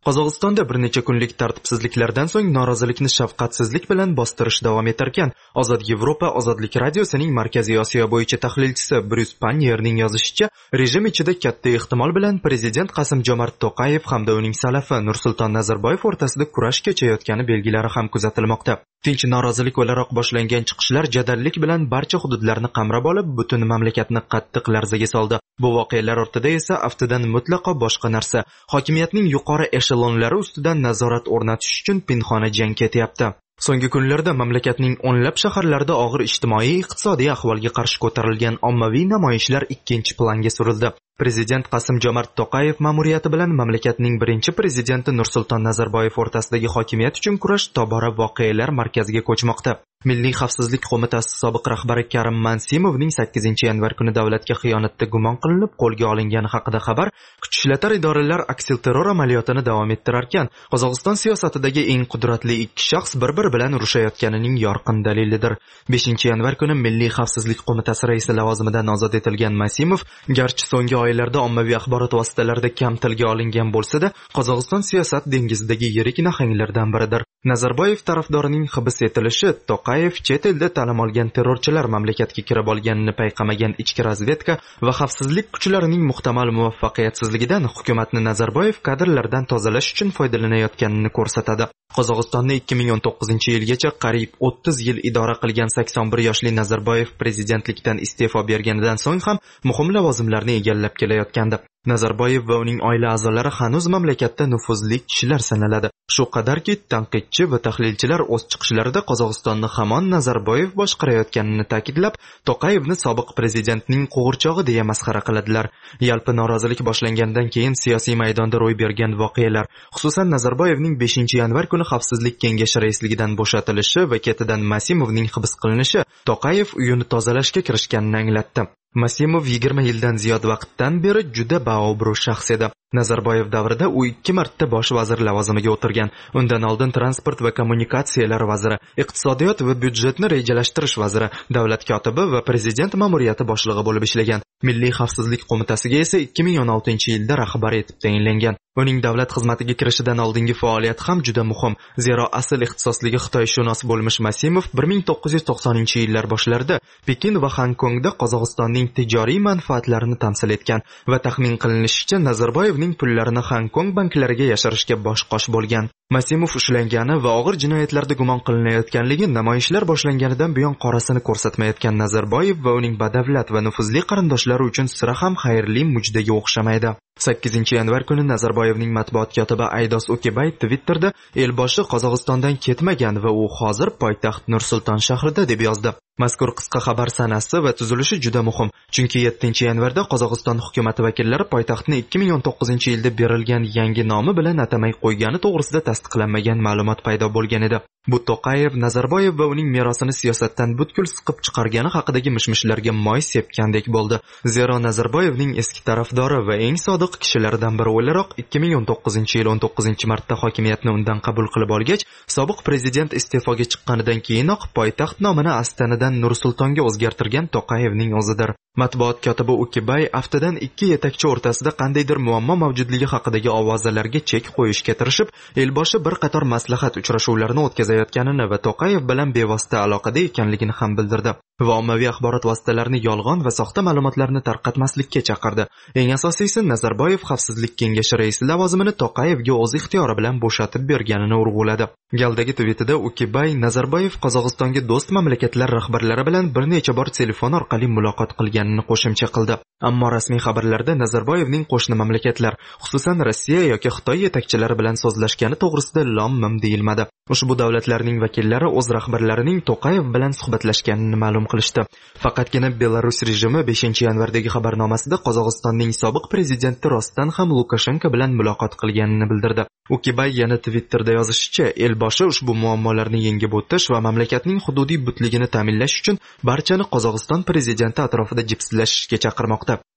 Qozog'istonda bir necha kunlik tartibsizliklardan so'ng norozilikni shafqatsizlik bilan bostirish davom etarkan, Ozod Yevropa Ozodlik radiosining Markaziy Osiyo bo'yicha tahlilchisi Bryus Panyerning yozishicha, rejim ichida katta ehtimol bilan prezident Qasim-Jomart To'qayev hamda uning salafi Nursulton Nazarboyev o'rtasida kurash kechayotgani belgilari ham kuzatilmoqda. Tinch norozilik o'laroq boshlangan chiqishlar jadallik bilan barcha hududlarni qamrab olib, butun mamlakatni qattiq larzaga soldi. Bu voqealar ortida esa aftidan mutlaqo boshqa narsa. Hokimiyatning yuqori eshelonlari ustidan nazorat o'rnatish uchun pinhona jang ketyapti. So'nggi kunlarda mamlakatning o'nlab shaharlarida og'ir ijtimoiy-iqtisodiy ahvolga qarshi ko'tarilgan ommaviy namoyishlar ikkinchi planga surildi. Prezident Qasim-Jomart To'qayev ma'muriyati bilan mamlakatning birinchi prezidenti Nursulton Nazarboyev o'rtasidagi hokimiyat uchun kurash tobora voqealar markaziga ko'chmoqda. Milliy xavfsizlik qo'mitasi sobiq rahbari Karim Mansimovning sakkizinchi yanvar kuni davlatga xiyonatda gumon qilinib qo'lga olingani haqida xabar kuch ishlatar idoralar aksilterror amaliyotini davom ettirarkan, Qozog'iston siyosatidagi eng qudratli ikki shaxs bir-biri bilan urushayotganining yorqin dalilidir. beshinchi yanvar kuni Milliy xavfsizlik qo'mitasi raisi lavozimidan ozod etilgan Masimov, garchi so'nggi oylarda ommaviy axborot vositalarida kam tilga olingan bo'lsa-da, Qozog'iston siyosat dengizidagi yirik nahanglardan biridir. Nazarboyev tarafdorining hibs etilishi To'qayev chet elda ta'lim olgan terrorchilar mamlakatga kirib olganini payqamagan ichki razvedka va xavfsizlik kuchlarining muhtamal muvaffaqiyatsizligidan hukumatni Nazarboyev kadrlardan tozalash uchun foydalanayotganini ko'rsatadi. Qozog'istonni ikki ming o'n to'qqizinchi yilgacha qariyb o'ttiz yil idora qilgan sakson bir yoshli Nazarboyev prezidentlikdan iste'fo berganidan so'ng ham muhim lavozimlarni egallab kelayotgandi. Nazarboyev va uning oila a'zolari hanuz mamlakatda nufuzli kishilar sanaladi. Shu qadarki, tanqidchi va tahlilchilar o'z chiqishlarida Qozog'istonni hamon Nazarboyev boshqarayotganini ta'kidlab, To'qayevni sobiq prezidentning qo'g'irchog'i deya masxara qiladilar. Yalpi norozilik boshlangandan keyin siyosiy maydonda ro'y bergan voqealar, xususan Nazarboyevning beshinchi yanvar kuni Xavfsizlik kengashi raisligidan bo'shatilishi va ketidan Masimovning hibs qilinishi To'qayev uyini tozalashga kirishganini anglatdi. Masimov yigirma yildan ziyod vaqtdan beri juda baobro' shaxs edi. Nazarboyev davrida u ikki marta bosh vazir lavozimiga o'tirgan. Undan oldin transport va kommunikatsiyalar vaziri, iqtisodiyot va byudjetni rejalashtirish vaziri, davlat kotibi va prezident ma'muriyati boshlig'i bo'lib ishlagan. Milliy xavfsizlik qo'mitasiga esa ikki ming o'n oltinchi yilda rahbar etib tayinlangan. Uning davlat xizmatiga kirishidan oldingi faoliyati ham juda muhim. Zero asl ixtisosligi xitoyshunos bo'lmish Masimov bir ming to'qqiz yuz to'qsoninchi yillar boshlarida Pekin va Xonkongda Qozog'istonning tijoriy manfaatlarini tamsil etgan va taxmin qilinishicha Nazarboyevning pullarini Xonkong banklariga yashirishga bosh-qosh bo'lgan. Masimov ushlangani va og'ir jinoyatlarda gumon qilinayotganligi namoyishlar boshlanganidan buyon qorasini ko'rsatmayotgan Nazarboyev va uning badavlat va nufuzli qarindoshlari uchun sira ham xayrli mujdaga o'xshamaydi. sakkizinchi yanvar kuni Nazarboyevning matbuot kotibi Aydos Ukebay Twitterda elboshi Qozog'istondan ketmagan va u hozir poytaxt Nursulton shahrida deb yozdi. Mazkur qisqa xabar sanasi va tuzilishi juda muhim, chunki yettinchi yanvarda Qozog'iston hukumat vakillari poytaxtni ikki ming o'n to'qqizinchi yilda berilgan yangi nomi bilan atamay qo'ygani to'g'risida tasdiqlanmagan ma'lumot paydo bo'lgan edi. Bu To'qayev, Nazarboyev va uning merosini siyosatdan butkul siqib chiqargani haqidagi mishmishlarga moy sepgandek bo'ldi. Zero Nazarboyevning eski tarafdori va eng sodiq kishilaridan biri o'laroq ikki ming o'n to'qqizinchi yil o'n to'qqizinchi martda hokimiyatni undan qabul qilib olgach, sobiq prezident iste'foga chiqqanidan keyinoq poytaxt nomini Astanadan Nursultonga o'zgartirgan To'qayevning o'zidir. Matbuot kotibi Ukebay aftidan ikki yetakchi o'rtasida qandaydir muammo mavjudligi haqidagi ovozalarga chek qo'yishga tirishib, elboshi bir qator maslahat uchrashuvlarini o'tkazayotganini va To'qayev bilan bevosita aloqada ekanligini ham bildirdi. Va ommaviy axborot vositalarini yolg'on va soxta ma'lumotlarni tarqatmaslikka chaqirdi. Eng asosiysi, Nazarboyev Xavfsizlik kengashi raisi lavozimini To'qayevga o'z ixtiyori bilan bo'shatib berganini urg'uladi. Galdagi tweetida Ukebay Nazarboyev Qozog'istonga do'st mamlakatlar rahbarlari bilan bir necha bor telefon orqali muloqot qilganini qo'shimcha qildi. Ammo rasmiy xabarlarda Nazarboyevning qo'shni mamlakatlar, xususan Rossiya yoki Xitoy yetakchilari bilan so'zlashgani to'g'risida lom-mim deyilmadi. Ushbu davlatlarning vakillari o'z rahbarlarining To'qayev bilan suhbatlashganini ma'lum qilishdi. Faqatgina Belarus rejimi beshinchi yanvardagi xabarnomasida Qozog'istonning sobiq prezidenti rostdan ham Lukashenko bilan muloqot qilganini bildirdi. Ukebay yana Twitterda yozishicha, elboshi ushbu muammolarni yengib o'tish va mamlakatning hududiy butligini ta'minlash uchun barchani Qozog'iston prezidenti atrofida jipslashishga chaqirmoqda.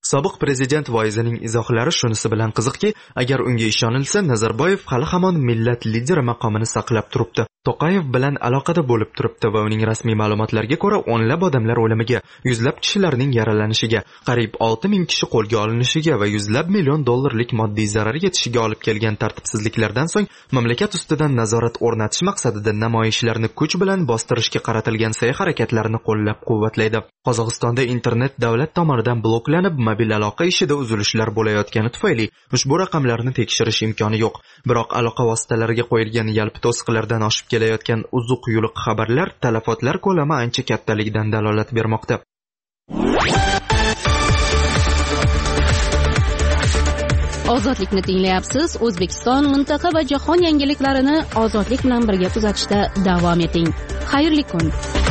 Sobiq prezident voizining izohlari shunisi bilan qiziqki, agar unga ishonilsa, Nazarboyev hali hamon millat lideri maqomini saqlab turibdi. To'qayev bilan aloqada bo'lib turibdi va uning rasmiy ma'lumotlariga ko'ra, o'nlab odamlar o'limiga, yuzlab kishilarning yaralanishiga, qariyb olti ming kishi qo'lga olinishiga va yuzlab million dollarlik moddiy zarar yetishiga olib kelgan tartibsizliklardan so'ng mamlakat ustidan nazorat o'rnatish maqsadida namoyishlarni kuch bilan bostirishga qaratilgan sa'y-harakatlarni qo'llab-quvvatlaydi. Qozog'istonda internet davlat tomonidan bloklanib, mobil aloqa ishida uzilishlar bo'layotgani tufayli ushbu raqamlarni tekshirish imkoni yo'q. Biroq aloqa vositalariga qo'yilgan yalpi to'siqlardan oshib kelayotgan uzuq-yuluq xabarlar talafotlar ko'lami ancha kattaligidan dalolat bermoqda.
Ozodlikni tinglayapsiz. O'zbekiston, mintaqa va jahon yangiliklarini ozodlik bilan birga kuzatishda davom eting. Xayrli kun.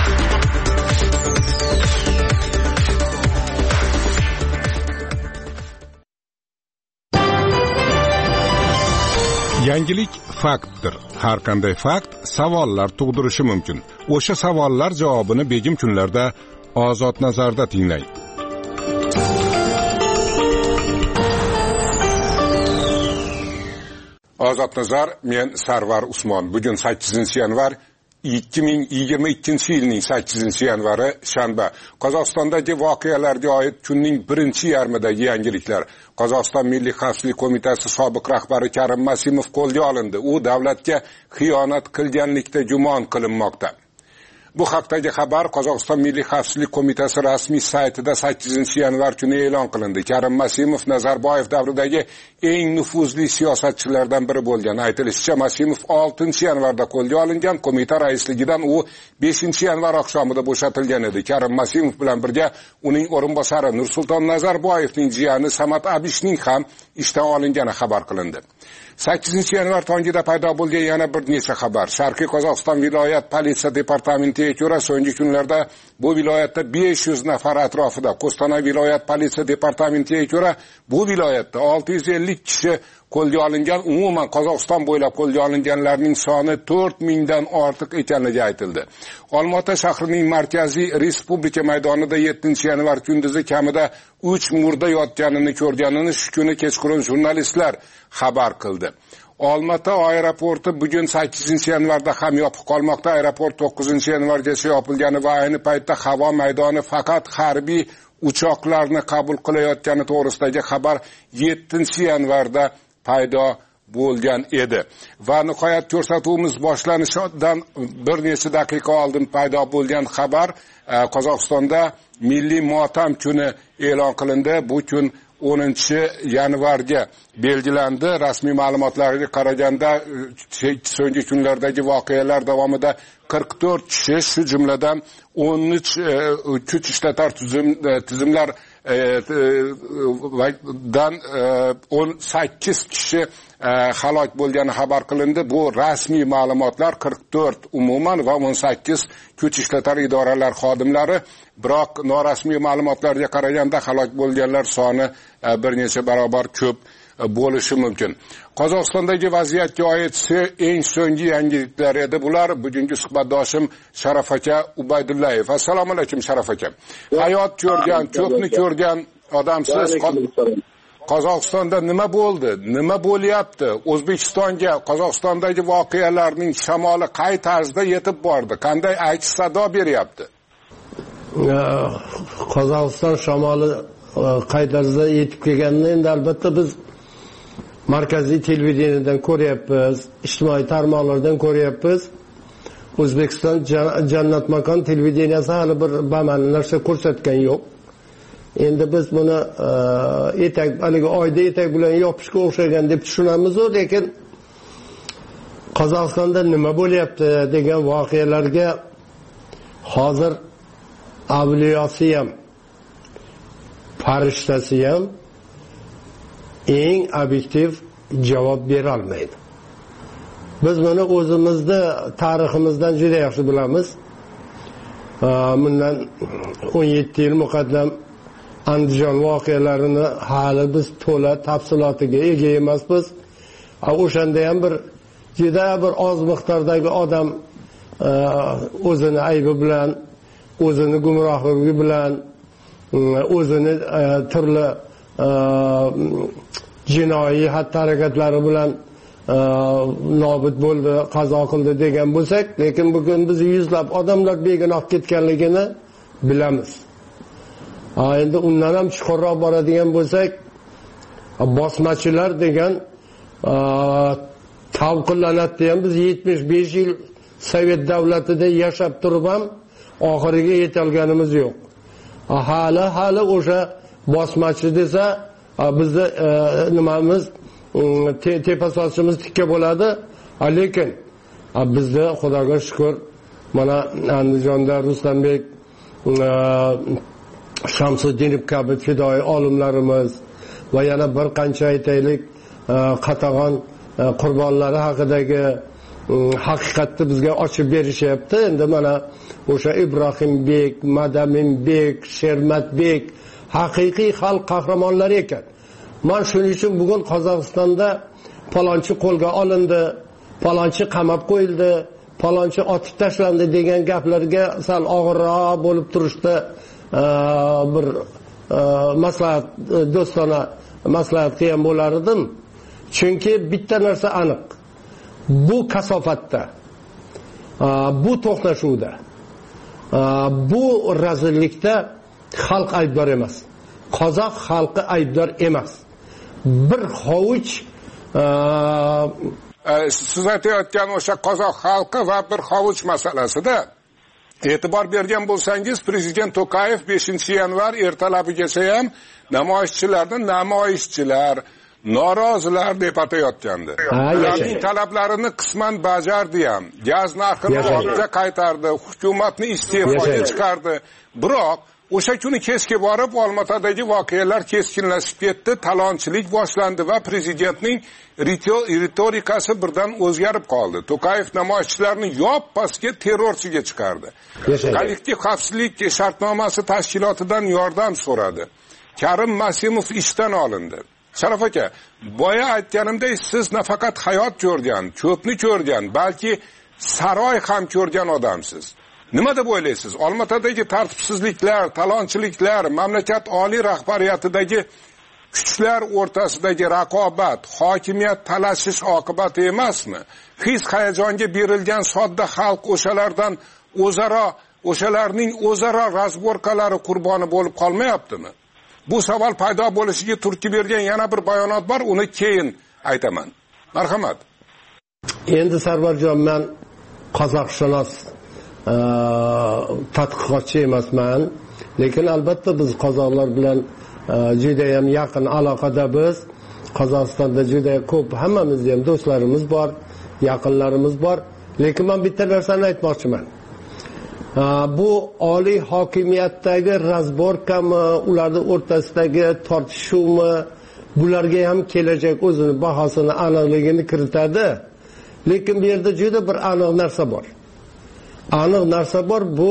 Yangilik faktdir. Har qanday fakt savollar tug'dirishi mumkin. O'sha savollar javobini begim kunlarda Ozod nazarda tinglang. Ozod nazar, men Sarvar Usmon. Bugun sakkizinchi yanvar ikki ming yigirma ikkinchi yilning sakkizinchi yanvari shanba. Qozog'istondagi voqealarga oid kunning birinchi yarmidagi yangiliklar. Qozog'iston Milliy xavfsizlik qo'mitasi sobiq rahbari Karim Masimov qo'lga olindi. U davlatga xiyonat qilganlikda gumon qilinmoqda. Bu haqdagi xabar Qozog'iston Milliy xavfsizlik qo'mitasi rasmiy saytida sakkizinchi yanvar kuni e'lon qilindi. Karim Masimov Nazarboyev davridagi eng nufuzli siyosatchilardan biri bo'lgan. Aytilishicha, Masimov oltinchi yanvarda qo'lga olingan, qo'mita raisligidan u beshinchi yanvar oqshomida bo'shatilgan edi. Karim Masimov bilan birga uning o'rinbosari Nursulton Nazarboyevning jiyani Samat Abishning ham ishdan olingani xabar qilindi. sakkizinchi yanvar tongida paydo bo'lgan yana bir necha xabar. Sharqiy Qozog'iston viloyat politsiya departamentiga ko'ra, so'nggi kunlarda bu viloyatda besh yuz nafar atrofida, Qo'stanoy viloyat politsiya departamentiga ko'ra, bu viloyatda olti yuz ellik kishi qo'lga olingan. Umuman Qozog'iston bo'ylab qo'lga olinganlarning soni to'rt mingdan ortiq ekanligi aytildi. Olmaota shahrining markaziy Respublika maydonida yettinchi yanvar kunduzi kamida uch murda yotganini ko'rganini shu kuni kechqurun jurnalistlar xabar qildi. Olmaota aeroporti bugun sakkizinchi yanvarda ham yopiq qolmoqda. Aeroport to'qqizinchi yanvargacha yopilgani va ayni paytda havo maydoni faqat harbiy uchoqlarni qabul qilayotgani to'g'risidagi xabar yettinchi yanvarda paydo bo'lgan edi. Va nihoyat ko'rsatuvimiz boshlanishidan bir necha daqiqa oldin paydo bo'lgan xabar, Qozog'istonda milliy motam kuni e'lon qilindi. Bu kun o'ninchi yanvarga belgilandi. Rasmiy ma'lumotlarga qaraganda so'nggi kunlardagi voqealar davomida qirq to'rt kishi, shu jumladan o'n uch kuch ishlatar tizimlar dan o'n sakkiz kishi halok bo'lgani xabar qilindi. Bu rasmiy ma'lumotlar, qirq to'rt umuman va o'n sakkiz kuch ishlatar idoralar xodimlari. Biroq norasmiy ma'lumotlarga qaraganda halok bo'lganlar soni bir necha barobar ko'p bo'lishi mumkin. Qozog'istondagi vaziyatga oid eng so'nggi yangiliklar edi bular. Bugungi suhbatdoshim Sharaf aka Ubaydullayev. Assalomu alaykum Sharaf aka. Hayot ko'rgan, ko'pni ko'rgan odamsiz. Qozog'istonda nima bo'ldi? Nima bo'lyapti? O'zbekistonga Qozog'istondagi voqealarning shamoli qay tarzda yetib bordi? Qanday aks sado beryapti?
Qozog'iston shamoli qay tarzda yetib kelganini endi albatta biz markaziy televideniyadan ko'ryapmiz, ijtimoiy tarmoqlardan ko'ryapmiz. O'zbekiston jannat makon televideniyasi hali bir bama'ni narsa ko'rsatgan yo'q. Endi biz buni etak, haligi oyda etak bilan yopishga o'xshagan deb tushunamiz, lekin Qozog'istonda nima bo'lyapti degan voqealarga hozir avliyosi ham, farishtasi ham eng obyektiv javob bera olmaydi. Biz buni o'zimizni tariximizdan juda yaxshi bilamiz. Bundan o'n yetti yil muqaddam Andijon voqealarini hali biz to'la tafsilotiga ega emasmiz. O'shanda ham bir juda bir oz miqdordagi odam o'zini aybi bilan, o'zini gumrohligi bilan, o'zini turli jinoiy xatti harakatlari bilan nobud bo'ldi, qazo qildi degan bo'lsak, lekin bugun biz yuzlab odamlar begunoh ketganligini bilamiz. Endi undan ham chuqurroq boradigan bo'lsak, bosmachilar degan tavqillanadi ham biz yetmish besh yil Sovet davlatida yashab turib ham oxiriga yetolganimiz yo'q. Hali hali o'sha bosmachi desa bizni nimamiz tepa sochimiz tikka bo'ladi, lekin bizda Xudoga shukr mana Andijonda Ruslanbek Shamsuddinov kabi fidoyi olimlarimiz va yana bir qancha aytaylik qatag'on qurbonlari haqidagi haqiqatni bizga ochib berishyapti. Endi mana o'sha Ibrohimbek, Madaminbek, Shermatbek haqiqiy xalq qahramonlari ekan. Men shuning uchun bugun Qozog'istonda palonchi qo'lga olindi, palonchi qamab qo'yildi, palonchi otib tashlandi degan gaplarga sal og'irroq bo'lib turishda bir maslahat, do'stona maslahat qilgan bo'lar edim. Chunki bitta narsa aniq. Bu kasofatda, bu to'qnashuvda, bu razillikda xalq aybdor emas. Qozoq xalqi aybdor emas. Bir hovuch
siz aytayotgan o'sha qozoq xalqi va bir hovuch masalasida e'tibor bergan bo'lsangiz, prezident To'qayev beshinchi yanvar ertalabigacha ham namoyishchilarni namoyishchilar, norozilar deb atayotgandi. Ularning talablarini qisman bajardi ham. Gaz narxini ortga qaytardi, hukumatni iste'foga chiqardi. Biroq o'sha kuni kechga borib Olmaotadagi voqealar keskinlashib ketdi, talonchilik boshlandi va prezidentning ritorikasi birdan o'zgarib qoldi. To'qayev namoyishchilarni yoppasiga terrorchiga chiqardi. Kollektiv xavfsizlik shartnomasi tashkilotidan yordam so'radi. Karim Masimov ishdan olindi. Sharaf aka, boya aytganimdek, siz nafaqat hayot ko'rgan, ko'pni ko'rgan, balki saroy ham ko'rgan odamsiz. Nima deb o'ylaysiz? Olmaotadagi tartibsizliklar, talonchiliklar, mamlakat oliy rahbariyatidagi kuchlar o'rtasidagi raqobat, hokimiyat talashish oqibati emasmi? His hayajonga berilgan sodda xalq o'shalardan o'zaro, o'shalarning o'zaro razborkalari qurboni bo'lib qolmayaptimi? Bu savol paydo bo'lishiga turtki bergan yana bir bayonot bor, uni keyin aytaman. Marhamat.
Endi Sarvarjon, men qozoqshunos tadqiqotchi emasman, lekin albatta biz qozoqlar bilan juda ham yaqin aloqada biz. Qozog'istonda juda ko'p, hammamizda ham do'stlarimiz bor, yaqinlarimiz bor, lekin men bitta narsani aytmoqchiman. Bu oliy hokimiyatdagi razborkami, ularning o'rtasidagi tortishuvmi, bularga ham kelajak o'zini bahosini, aniqligini kiritadi. Lekin bu yerda juda bir aniq narsa bor. Aniq narsa bor, bu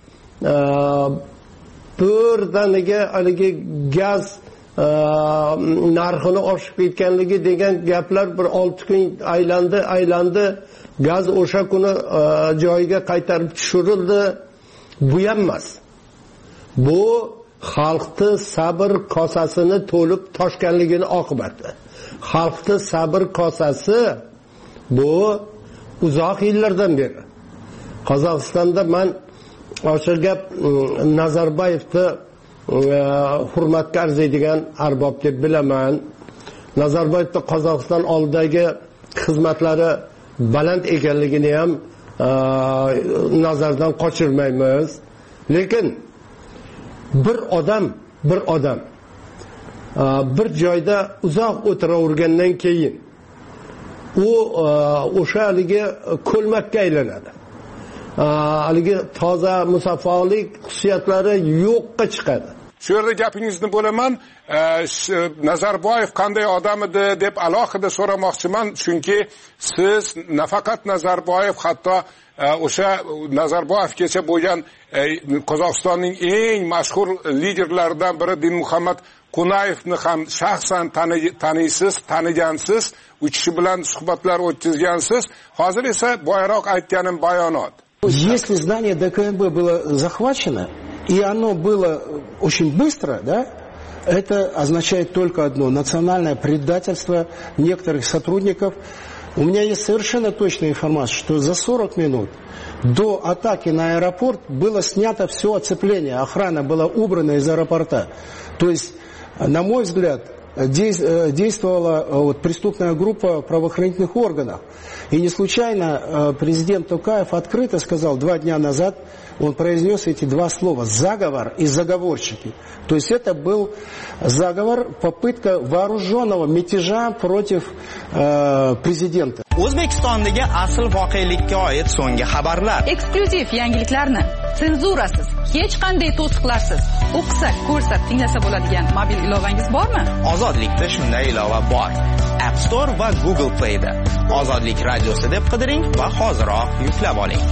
birdaniga haligi gaz narxini oshib ketganligi degan gaplar bir olti kun aylandi, aylandi. Gaz o'sha kuni joyiga qaytarib tushirildi. Bu ham emas. Bu xalqning sabr kosasini to'lib toshganligini oqibati. Xalqning sabr kosasi bu uzoq yillardan beri. Qozog'istonda men ochiq gap Nazarboyevni hurmatga arziydigan arbob deb bilaman. Nazarboyevning Qozog'iston oldidagi xizmatlari baland ekanligini ham nazardan qochirmaymiz. Lekin bir odam, bir odam bir joyda uzoq o'tiravergandan keyin u o'sha haligi ko'lmakka aylanadi. Haligi toza musaffolik xususiyatlari yo'qqa chiqadi.
Shu yerda gapingizni bo'laman. Nazarboyev qanday odam edi deb alohida so'ramoqchiman, chunki siz nafaqat Nazarboyev, hatto o'sha Nazarboyevgacha bo'lgan Qozog'istonning eng mashhur liderlaridan biri Dinmuhammad Qunayevni ham shaxsan taniysiz, tanigansiz, u kishi bilan suhbatlar o'tkazgansiz. Hozir esa boyaroq aytganim bayonot.
Если здание ДКМБ было захвачено, и оно было очень быстро, да, это означает только одно: национальное предательство некоторых сотрудников. У меня есть совершенно точная информация, что за сорок минут до атаки на аэропорт было снято все оцепление, охрана была убрана из аэропорта. То есть, на мой взгляд, действовала вот, преступная группа правоохранительных органов. И не случайно президент Токаев открыто сказал два дня назад, он произнес эти два слова: заговор и заговорщики. То есть это был заговор, попытка вооруженного мятежа против э, президента.
O'zbekistondagi asl voqelikka oid so'nggi xabarlar.
Eksklyuziv yangiliklarni senzurasiz, hech qanday to'siqlarsiz o'qisak, ko'rsak, tinglasa bo'ladigan mobil ilovangiz bormi?
Ozodlikda shunday ilova bor. App Store va Google Play'da Ozodlik radiosi deb qidiring va hoziroq yuklab oling.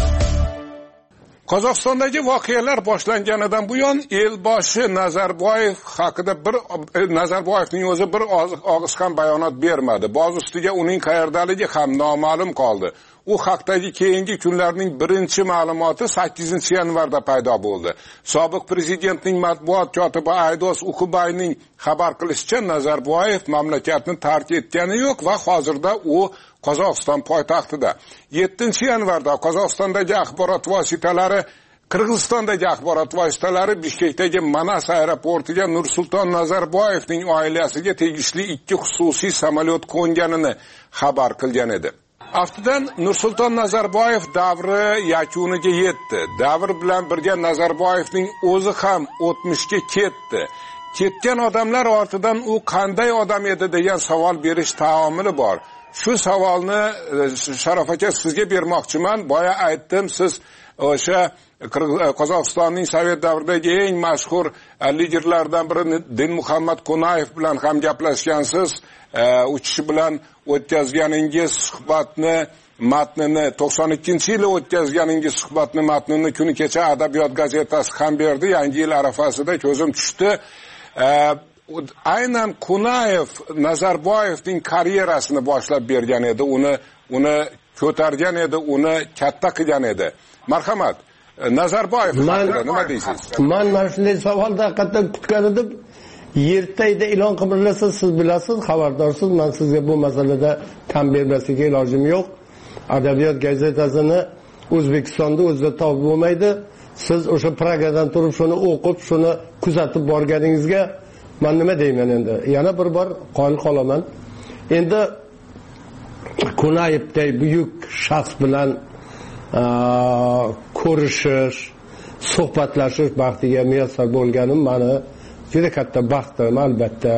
Qozog'istondagi voqealar boshlanganidan buyon Elboshi Nazarboyev haqida bir Nazarboyevning o'zi bir og'iz ham bayonot bermadi. Boz ustiga uning qayerdaligi ham noma'lum qoldi. U haqdagi keyingi kunlarning birinchi ma'lumoti sakkizinchi yanvarda paydo bo'ldi. Sobiq prezidentning matbuot kotibi Aydos Ukubayning xabar qilishicha, Nazarboyev mamlakatni tark etgani yo'q va hozirda u Qozog'iston poytaxtida. yettinchi yanvarda Qozog'istondagi axborot vositalari Qirg'izistondagi axborot vositalari Bishkekdagi Manas aeroportiga Nursulton Nazarboyevning oilasiga tegishli ikki xususiy samolyot qo'nganini xabar qilgan edi. Aftidan Nursulton Nazarboyev davri yakuniga yetdi. Davr bilan birga Nazarboyevning o'zi ham o'tmishga ketdi. Ketgan odamlar ortidan u qanday odam edi degan savol berish taomili bor. Shu savolni Sharof aka sizga bermoqchiman. Boya aytdim, siz o'sha Qozog'istonning Sovet davridagi eng mashhur liderlardan biri Dinmuhammad Kunayev bilan ham gaplashgansiz. U kishi bilan o'tkazganingiz suhbatni matnini to'qson ikkinchi yili o'tkazganingiz suhbatni matnini kuni kecha Adabiyot gazetasi ham berdi. Yangi yil arafasida ko'zim tushdi. Aynan Kunayev Nazarboyevning karyerasini boshlab bergan edi, uni uni ko'targan edi, uni katta qilgan edi. Marhamat, Nazarboyev haqida nima deysiz?
Men mana shunday savolda haqiqatan kutgan edim. Ertayda e'lon qilinsa siz bilasiz, xabardorsiz. Men sizga bu masalada tan bermaslikka ilojim yo'q. Adabiyot gazetasini O'zbekistonda o'zida topib bo'lmaydi. Siz o'sha Pragadan turib shuni o'qib, shuni kuzatib borganingizga men nima deyman endi? Yana bir bor qoyil qolaman. Endi Kunayevday buyuk shaxs bilan ko'rishish, suhbatlashish baxtiga muyassar bo'lganim meni juda katta baxtim albatta.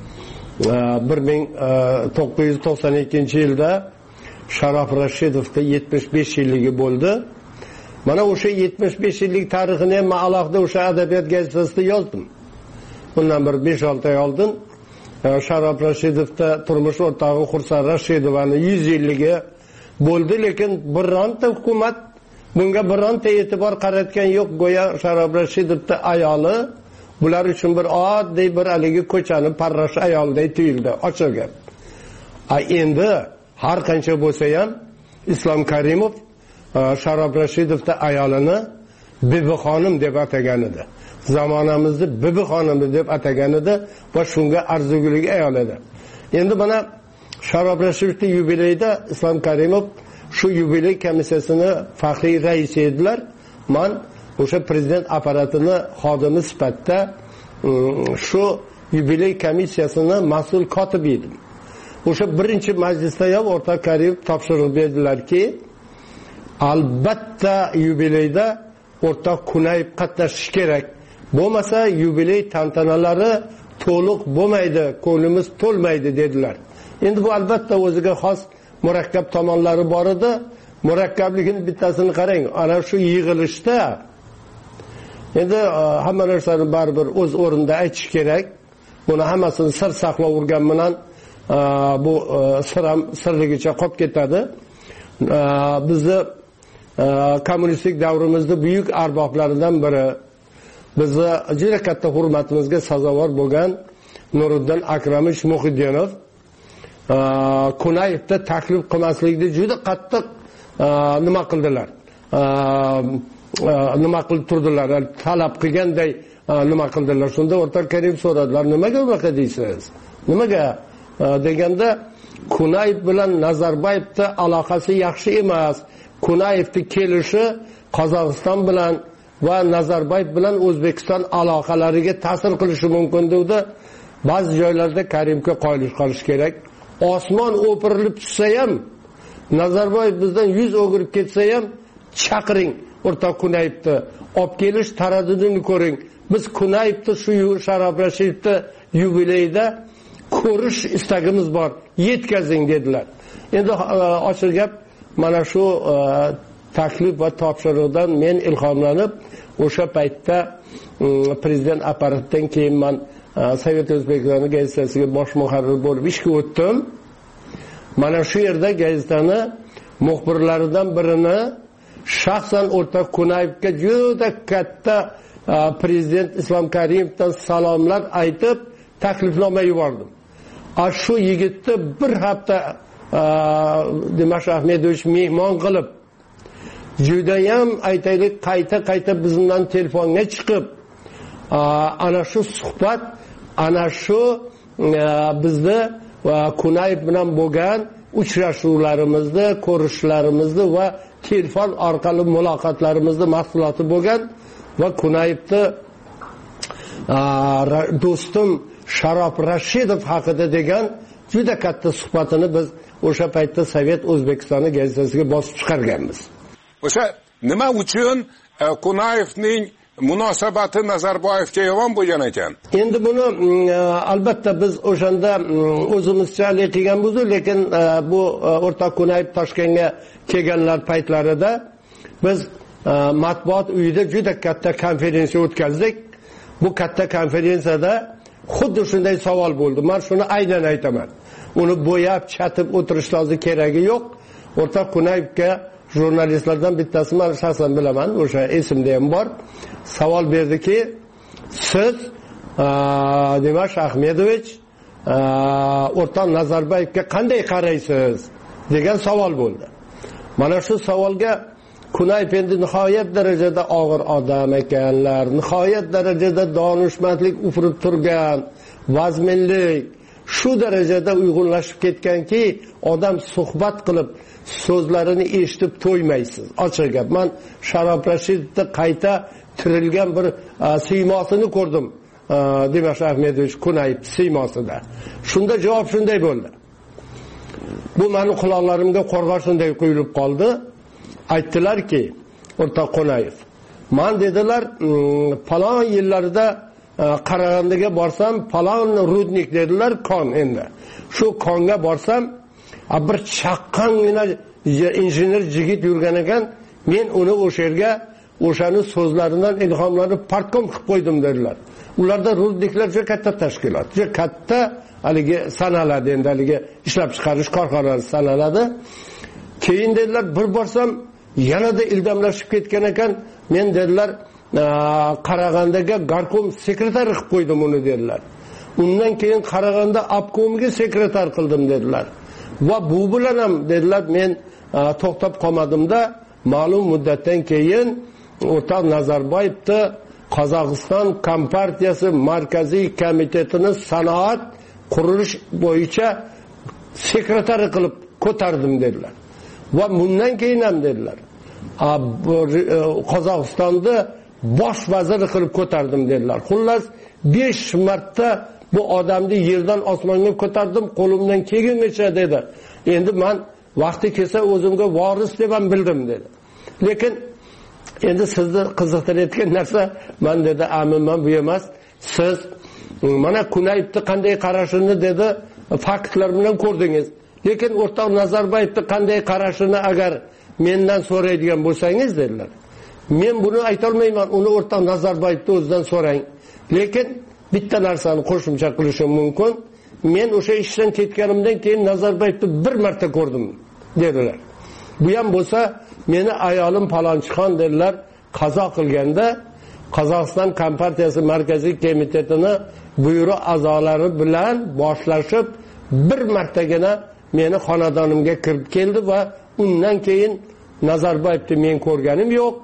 bir ming to'qqiz yuz to'qson ikkinchi yilda Sharof Rashidovda yetmish besh yilligi bo'ldi. Mana o'sha yetmish besh yillik tarixini ham men alohida o'sha Adabiyot gazetasida yozdim. Bundan bir besh olti oy oldin Sharof Rashidovda turmush o'rtog'i Xursand Rashidovani yuz yilligi bo'ldi, lekin bironta hukumat bunga bironta e'tibor qaratgan yo'q. Go'yo Sharof Rashidovda ayoli bular uchun bir oddiy bir haligi ko'chani parrash ayolday tuyuldi, ochiq gap. A endi har qancha bo'lsa ham Islom Karimov Sharof Rashidovda ayolini Bibi xonim deb atagan edi. Zamonamizda Bibi xonim deb atagan edi va shunga arzigulik ayol edi. Endi mana Sharof Rashidovda yubileyda Islom Karimov shu yubiley komissiyasini faxriy raisi edilar. Men o'sha prezident apparatini xodimi sifatida shu yubiley komissiyasini mas'ul kotib edim. O'sha birinchi majlisda ham o'rtoq Karimov topshiriq berdilarki, albatta yubileyda o'rtoq Kunayev qatnashishi kerak. Bo'lmasa yubiley tantanalari to'liq bo'lmaydi, ko'nglimiz to'lmaydi dedilar. Endi bu albatta o'ziga xos murakkab tomonlari bor edi. Murakkabligini bittasini qarang. Ana shu yig'ilishda endi hamma narsani baribir o'z o'rnida aytish kerak. Buni hammasini sir saqlab urgan bilan bu sir ham sirligicha qolib ketadi. Bizni kommunistik davrimizda buyuk arboblaridan biri, bizni juda katta hurmatimizga sazovor bo'lgan Nuriddin Akramovich Muhiddinov Kunayevda taklif qilmaslikni juda qattiq nima qildilar? nima qilib turdilar, talab qilganday nima qildilar. Shunda O'rta Karim so'radilar, nimaga unaqa deysiz? Nimaga deganda, Kunayev bilan Nazarbayevni aloqasi yaxshi emas. Kunayevning kelishi Qozog'iston bilan va Nazarbayev bilan O'zbekiston aloqalariga ta'sir qilishi mumkin dedi. Ba'zi joylarda Karimga qoyilish qilish kerak. Osmon o'pirilib tushsa ham, Nazarbayev bizdan yuz o'girib ketsa ham, chaqiring o'rtoq Kunayevni, olib kelish taraddudini ko'ring. Biz Kunayevni shu Sharof Rashidovni yubileyida ko'rish istagimiz bor, yetkazing dedilar. Endi ochiq gap, mana shu taklif va topshiriqdan men ilhomlanib, o'sha paytda prezident apparatidan keyin men Sovet O'zbekistoni gazetasiga bosh muharrir bo'lib ishga o'tdim. Mana shu yerda gazetani muxbirlaridan birini shaxsan o'rtoq Kunayevga juda katta prezident Islom Karimovdan salomlar aytib, taklifnoma yubordim. Shu yigitni bir hafta Dimash Ahmedovich mehmon qilib, judayam aytaylik qayta-qayta bizdan telefonga chiqib, ana shu suhbat, ana shu bizni Kunayev bilan bo'lgan uchrashuvlarimizni, ko'rishlarimizni va telefon orqali muloqotlarimizni mahsuloti bo'lgan va Kunayevni do'stim Sharof Rashidov haqida degan juda katta suhbatini biz o'sha paytda Sovet O'zbekistoni gazetasiga bosib chiqarganmiz.
O'sha nima uchun Kunayevning munosabati Nazarboyevga yomon bo'lgan ekan?
Endi buni albatta biz o'shanda o'zimizcha qilgan bo'ldik, lekin bu o'rtoq Kunayev Toshkentga kelganlar paytlarida biz matbuot uyida juda katta konferensiya o'tkazdik. Bu katta konferensiyada xuddi shunday savol bo'ldi. Men shuni aynan aytaman. Uni bo'yab, chatib o'tirish lozim keragi yo'q. O'rtoq Kunayevga jurnalistlardan bittasi, men shaxsan bilaman, o'sha esimda ham bor. Savol berdiki, siz Dimash Ahmedovich o'rtoq Nazarbayevga qanday qaraysiz degan savol bo'ldi. Mana shu savolga Kunayev endi nihoyat darajada og'ir odam ekanlar, nihoyat darajada donishmandlik ufurib turgan, vazminlik shu darajada uyg'unlashib ketganki, odam suhbat qilib so'zlarini eshitib to'ymaysiz. Ochiq gap, men Sharof Rashidovni qayta tirilgan bir siymosini ko'rdim. Dimash Ahmedovich Kunayev siymosida. Shunda javob shunday bo'ldi. Bu mening quloqlarimga qo'rg'or shunday quyilib qoldi. Aytdilarki, o'rtoq Kunayev, men dedilar, falon yillarda Qarag'andaga borsam, falon rudnik dedilar, kon endi. Shu konga borsam, bir chaqqangina injener jigit yurgan ekan, men uni o'sha yerga o'shani so'zlaridan ilhomlanib partkom qilib qo'ydim dedilar. Ularda rudniklar juda katta tashkilot, juda katta haligi sanaladi, endi haligi ishlab chiqarish korxonalari sanaladi. Keyin dedilar, bir borsam yanada ildamlashib ketgan ekan, men dedilar, Qarag'andaga garkom sekretari qilib qo'ydim uni dedilar. Undan keyin Qarag'anda obkomiga sekretar qildim dedilar. Va bu bilan ham dedilar, men to'xtab qolmadimda, ma'lum muddatdan keyin o'rtoq Nazarboyevni Qozog'iston Kompartiyasi markaziy komitetini sanoat qurilish bo'yicha sekretari qilib ko'tardim dedilar. Va bundan keyin ham dedilar, Qozog'istonni bosh vaziri qilib ko'tardim dedilar. Xullas besh marta bu odamni yerdan osmonga ko'tardim, qo'limdan kelganicha dedi. Endi men vaqti kelsa o'zimga voris deb ham bildim dedi. Lekin endi sizni qiziqtirayotgan narsa, men dedi, "Amin, bu emas. Siz mana Kunayevni qanday qarashini dedi, faktlar bilan ko'rdingiz. Lekin o'rtoq Nazarboyevni qanday qarashini agar mendan so'raydigan bo'lsangiz dedilar. Men buni ayta olmayman, uni o'rtoq Nazarboyevni o'zidan so'rang. Lekin bitta narsani qo'shimcha qilishim mumkin. Men o'sha ishdan ketganimdan keyin Nazarboyevni bir marta ko'rdim dedilar. Bu ham bo'lsa, meni ayolim Palonchixon dedilar, qazo qilganda Qozog'iston Kompartiyasi markaziy komitetini buyruq a'zolari bilan boshlashib bir martagina meni xonadonimga kirib keldi va undan keyin Nazarboyevni men ko'rganim yo'q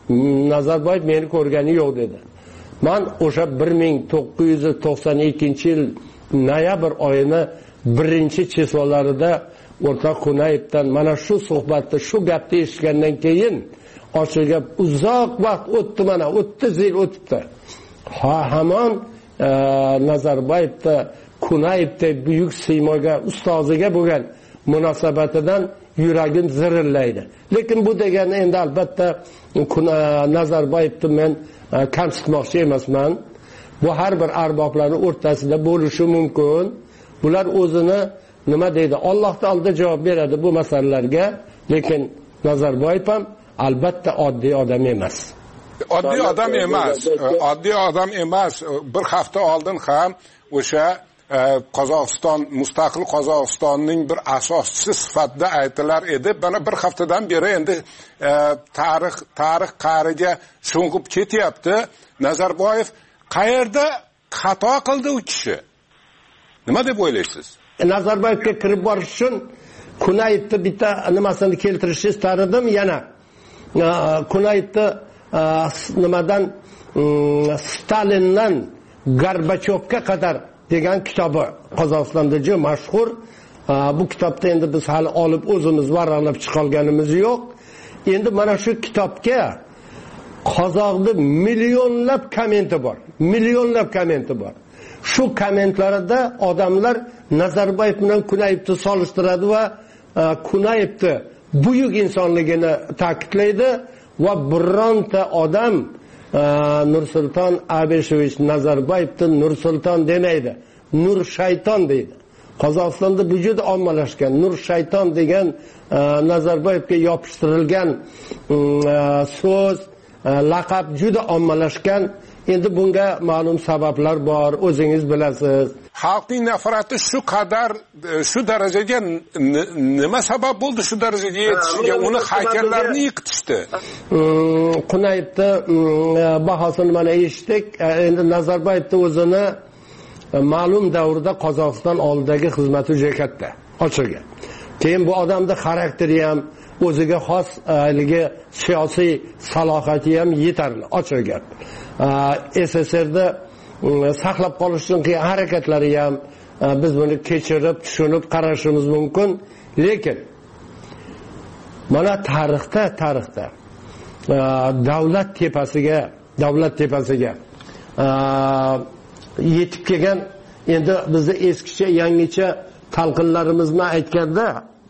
Nazarboyev meni ko'rgani yo'q dedi. Men o'sha bir ming to'qqiz yuz to'qson ikkinchi yil noyabr oyini birinchi chisolarida o'rtoq Qunayevdan mana shu suhbatda shu gapni eshitgandan keyin ochiga uzoq vaqt o'tdi, mana o'ttiz yil o'tibdi. Ha, hamon e, Nazarboyevda Qunayevda buyuk siymoga, ustoziga bo'lgan munosabatidan yuragim zirillaydi. Lekin bu degani endi albatta Nazarboyevni men kamsitmoqchi emasman. Bu har bir arboblarning o'rtasida bo'lishi mumkin. Bular o'zini nima deydi? Allohning oldida javob beradi bu masalalarga. Lekin Nazarboyev ham albatta oddiy odam emas.
Oddiy odam emas. Oddiy odam emas. Bir hafta oldin ham o'sha Qozog'iston, mustaqil Qozog'istonning bir asoschisi sifatida aytilar edi. Bana bir haftadan beri endi e, tarix tarix qa'riga sho'ng'ib ketyapti. Nazarboyev qayerda xato qildi u kishi? Nima deb o'ylaysiz?
Nazarboyevga kirib borish uchun Qunayevni bitta nimasini keltirishni istadim yana. Qunayevni nimadan Stalindan Gorbachevga qadar degan kitobi Qozog'istonda juda mashhur. Bu kitobda endi biz hali olib o'zimiz varaqlab chiqolganimiz yo'q. Endi mana shu kitobga Qozoqda millionlab kommenti bor. Millionlab kommenti bor. Shu kommentlarida odamlar Nazarboyev bilan Qunayevni solishtiradi va Qunayevni buyuk insonligini ta'kidlaydi va bironta odam Nursulton Abeshevich Nazarboyevni Nursulton demaydi. Nur shayton deydi. Qozog'istonda bu juda ommalashgan. Nur shayton degan Nazarboyevga yopishtirilgan so'z, laqab juda ommalashgan. Endi bunga ma'lum sabablar bor, o'zingiz bilasiz.
Xalqning nafrati shu qadar shu darajaga nima sabab bo'ldi shu darajaga yetishiga? Uni haykallarni yiqitishdi.
Qunayevni bahosini mana eshitdik. Endi Nazarboyevni o'zini ma'lum davrda Qozog'iston oldidagi xizmati juda katta, ochig'i. Keyin bu odamning xarakteri ham, o'ziga xos haligi siyosiy salohiyati ham yetarli, ochiq gap. S S R da saqlab qolish uchun qilgan harakatlari ham biz buni kechirib, tushunib qarashimiz mumkin. Lekin mana tarixda, tarixda davlat tepasiga, davlat tepasiga yetib kelgan, endi bizda eskicha, yangicha talqinlarimizni aytganda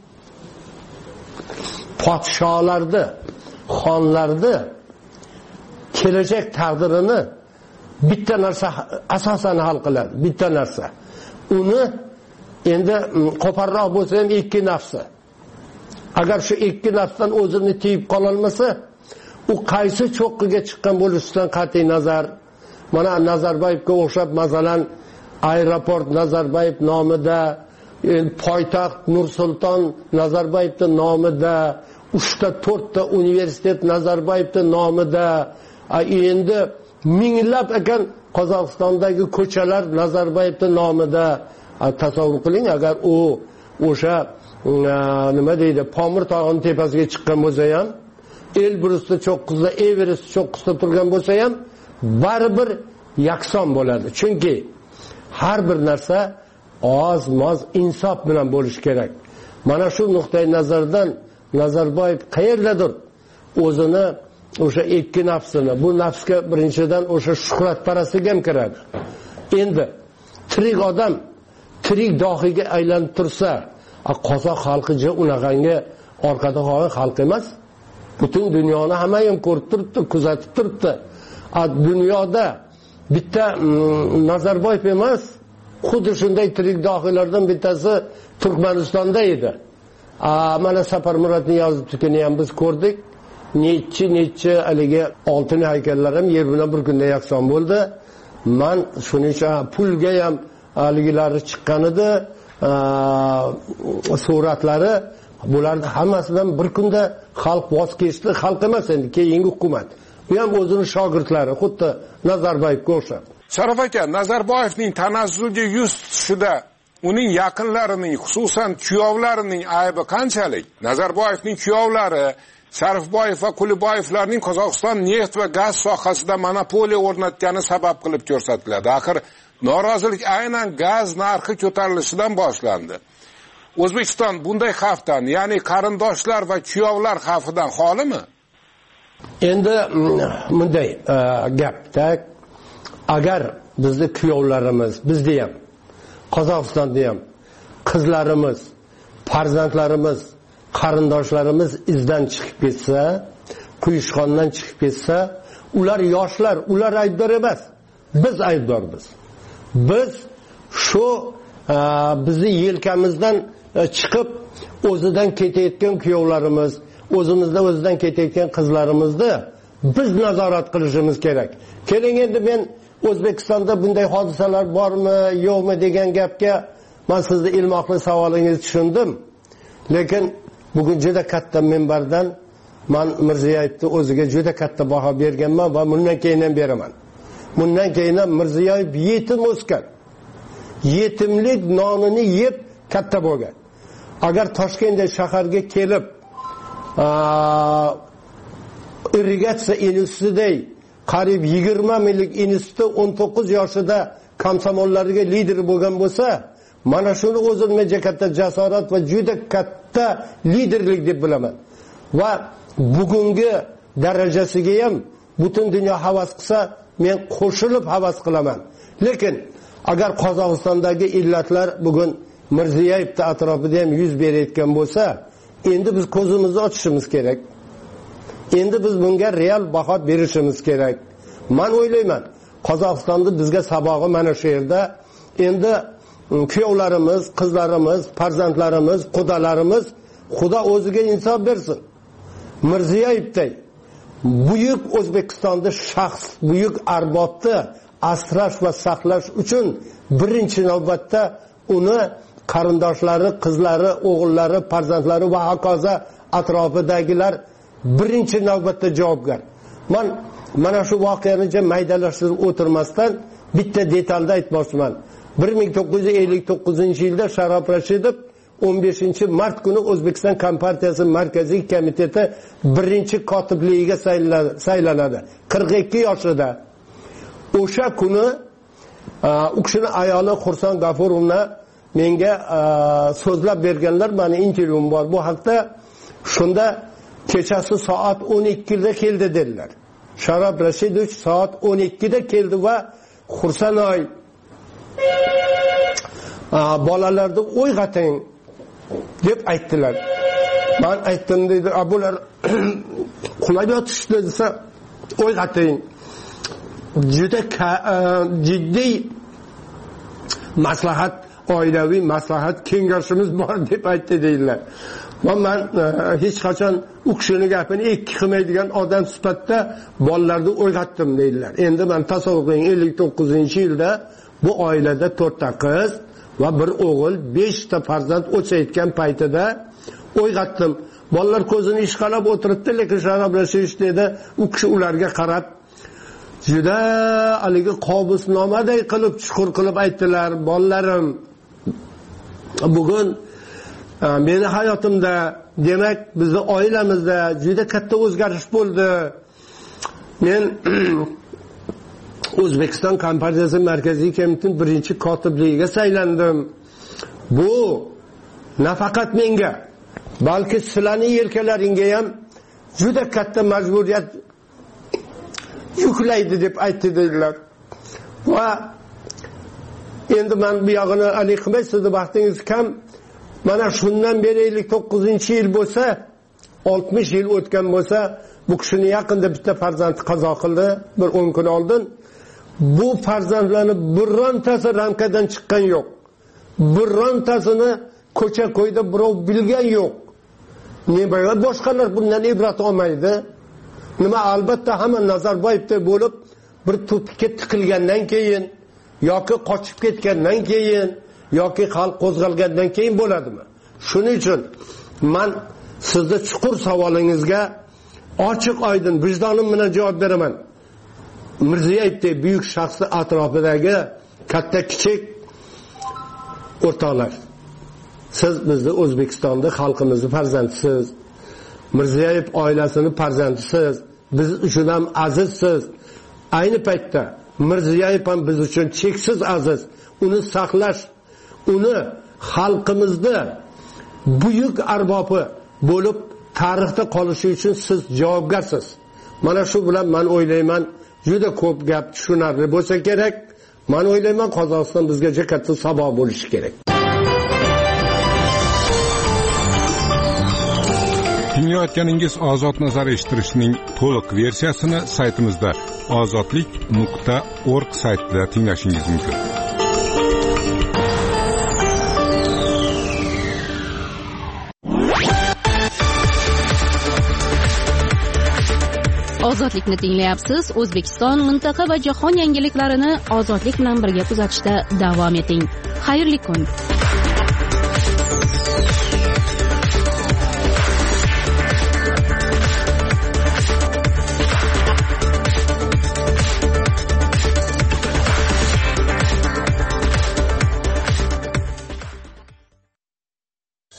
podsholarni, xonlarni kelajak taqdirini bitta narsa asosan hal qiladi, bitta narsa. Uni endi qo'parroq bo'lsa ham ikki nafsi. Agar shu ikki nafsdan o'zini tiyib qola olmasa, u qaysi cho'qqiga chiqqan bo'lishidan qat'iy nazar, mana Nazarboyevga o'xshab masalan aeroport Nazarboyev nomida, poytaxt Nursulton Nazarboyevning nomida, uchta to'rtta universitet Nazarboyevning nomida, endi minglab ekan Qozog'istondagi ko'chalar Nazarboyevning nomida. Tasavvur qiling, agar u o'sha nima deydi, Pomir tog'ining tepasiga chiqqan bo'lsa ham, Elbrusda cho'qqizda, Everest cho'qqizda turgan bo'lsa ham, baribir yakson bo'ladi. Chunki har bir narsa oz-moz insof bilan bo'lishi kerak. Mana shu nuqtai nazardan Nazarboyev qayerdadir o'zini o'sha ikki nafsini, bu nafsga birinchidan o'sha shuhratparastlik ham kiradi. Endi tirik odam tirik dohiga aylanib tursa, qozoq xalqiga unaqangi orqada qolgan xalq emas. Butun dunyoni hamma ham ko'rib turibdi, kuzatib turibdi. Dunyoda bitta Nazarboyev emas, xuddi shunday tirik dohilardan bittasi Turkmanistonda edi. Mana Saparmurod Niyozovnikini ham biz ko'rdik. Nechi nechi haligi oltin haykallar ham yer bilan bir kunda yakson bo'ldi. Men shuning uchun pulga ham haligilari chiqqan edi, suratlari, bularning hammasidan bir kunda xalq voz kechdi. Xalq emas endi, keyingi hukumat. Bu ham o'zining shogirdlari, xuddi Nazarboyevga o'xshab.
Sharof aka, Nazarboyevning tanazzulga yuz tutishida uning yaqinlarining, xususan kuyovlarining aybi qanchalik? Nazarboyevning kuyovlari Sharifboyev va Kuliboyevlarning Qozog'iston neft va gaz sohasida monopoliya o'rnatgani sabab qilib ko'rsatiladi. Axir norozilik aynan gaz narxi ko'tarilishidan boshlandi. O'zbekiston bunday xavfdan, ya'ni qarindoshlar va kuyovlar xavfidan xolimi?
Endi bunday gapda agar bizni kuyovlarimiz, bizni ham, Qozog'istonda ham qizlarimiz, farzandlarimiz, qarindoshlarimiz izdan chiqib ketsa, quyishqondan chiqib ketsa, ular yoshlar, ular aybdor emas. Biz aybdormiz. Biz shu bizni yelkamizdan chiqib o'zidan ketayotgan kuyovlarimiz, o'zimizda o'zidan ketayotgan qizlarimizni biz nazorat qilishimiz kerak. Keling endi men O'zbekistonda bunday hodisalar bormi, yo'qmi degan gapga men sizni ilmoqli savolingizni tushundim. Lekin bugun juda katta minbardan men Mirziyoyevni o'ziga juda katta baho berganman va bundan keyin ham beraman. Bundan keyin ham Mirziyoyev yetim o'sgan. Yetimlik nonini yeb katta bo'lgan. Agar Toshkentda shaharga kelib, irrigatsiya institutida qariyb yigirma minglik institut o'n to'qqiz yoshida komsomollarga lider bo'lgan bo'lsa, mana shuni o'zimga katta jasorat va juda katta liderlik deb bilaman. Va bugungi darajasiga ham butun dunyo havas qilsa, men qo'shilib havas qilaman. Lekin agar Qozog'istondagi illatlar bugun Mirziyoyevning atrofida ham yuz berayotgan bo'lsa, endi biz ko'zimizni ochishimiz kerak. Endi biz bunga real baho berishimiz kerak. Men o'ylayman, Qozog'istonda bizga sabog'i mana shu yerda. Endi kuyovlarimiz, qizlarimiz, farzandlarimiz, qudalarimiz Xudo o'ziga insof bersin. Mirziyoyevday buyuk O'zbekistonda shaxs, buyuk arbobni asrash va saqlash uchun birinchi navbatda uni qarindoshlari, qizlari, o'g'illari, farzandlari va hokazo atrofidagilar birinchi navbatda javobgar. Men mana shu voqeani maydalashtirib o'tirmasdan bitta detalda aytmoqchiman. bir ming to'qqiz yuz ellik to'qqizinchi yilda Sharof Rashidov o'n beshinchi mart kuni O'zbekiston Kompartiyasi Markaziy komiteti birinchi kotibligiga saylanadi. qirq ikki yoshida. O'sha kuni u kishini ayoli Xurson G'afurovna menga so'zlab berganlar, meni intervyum bor bu haqda. Shunda kechasi soat o'n ikkida keldi dedilar. Sharof Rashidov soat o'n ikkida keldi va Xursanoy bolalarni uyg'oting deb aytdilar. Men aytdim dedi, "Bular qulab yotishdi" desa, uyg'oting. Juda jiddiy maslahat, oilaviy maslahat kengashimiz bor deb aytdi deydilar. Va men hech qachon u kishining gapini ikki qilmaydigan odam sifatida bolalarni uyg'otdim deydilar. Endi men tasavvur qiling, ellik to'qqizinchi yilda bu oilada to'rtta qiz va bir o'g'il, beshta farzand o'sayotgan paytida uyg'otdim. Bolalar ko'zini ishqalab o'tiribdi, lekin Sharof Rashidov dedi, u kishi ularga qarab juda haligi qobusnomaday qilib, chuqur qilib aytdilar, "Bolalarim, bugun meni hayotimda, demak, bizni oilamizda juda katta o'zgarish bo'ldi. Men O'zbekiston Kompartiyasi Markaziy komitetining birinchi kotibligiga saylandim. Bu nafaqat menga, balki sizlarning yelkalaringga ham juda katta majburiyat yuklaydi" deb aytdi dedilar. Va endi men bu yog'ini alik qilmay, sizni vaqtingiz kam. Mana shundan beri ellik to'qqizinchi yil bo'lsa, oltmish yil o'tgan bo'lsa, bu kishini yaqinda bitta farzandi qazo qildi, bir o'n kun oldin. Bu farzandlarni birrontasi ramkadan chiqqan yo'q. Birrontasini ko'cha-ko'yda birov bilgan yo'q. Nima boshqalar bundan ibrat olmaydi. Nima albatta hamma Nazarboyevda bo'lib bir tupga tiqilgandan keyin yoki qochib ketgandan keyin yoki xalq qo'zg'algandan keyin bo'ladimi? Shuning uchun men sizning chuqur savolingizga ochiq oydin vijdonim bilan javob beraman. Mirziyoyevdek buyuk shaxsni atrofidagi katta kichik o'rtoqlar, siz bizni O'zbekistonda xalqimizni farzandisiz. Mirziyoyev oilasini farzandisiz, biz uchun ham azizsiz. Ayni paytda Mirziyoyev ham biz uchun cheksiz aziz. Uni saqlash, uni xalqimizda buyuk arbobi bo'lib tarixda qolishi uchun siz javobgarsiz. Mana shu bilan men o'ylayman, juda ko'p gap tushunarli bo'lsa kerak. Men o'ylayman, Qozog'iston bizga juda katta saboq bo'lishi kerak.
Tinglayotganingiz Ozod nazar eshittirishning to'liq versiyasini saytimizda ozodlik nuqta org saytida tinglashingiz mumkin.
Ozodlikni tinglayapsiz. O'zbekiston, mintaqa va jahon yangiliklarini ozodlik bilan birga kuzatishda davom eting. Xayrli kun.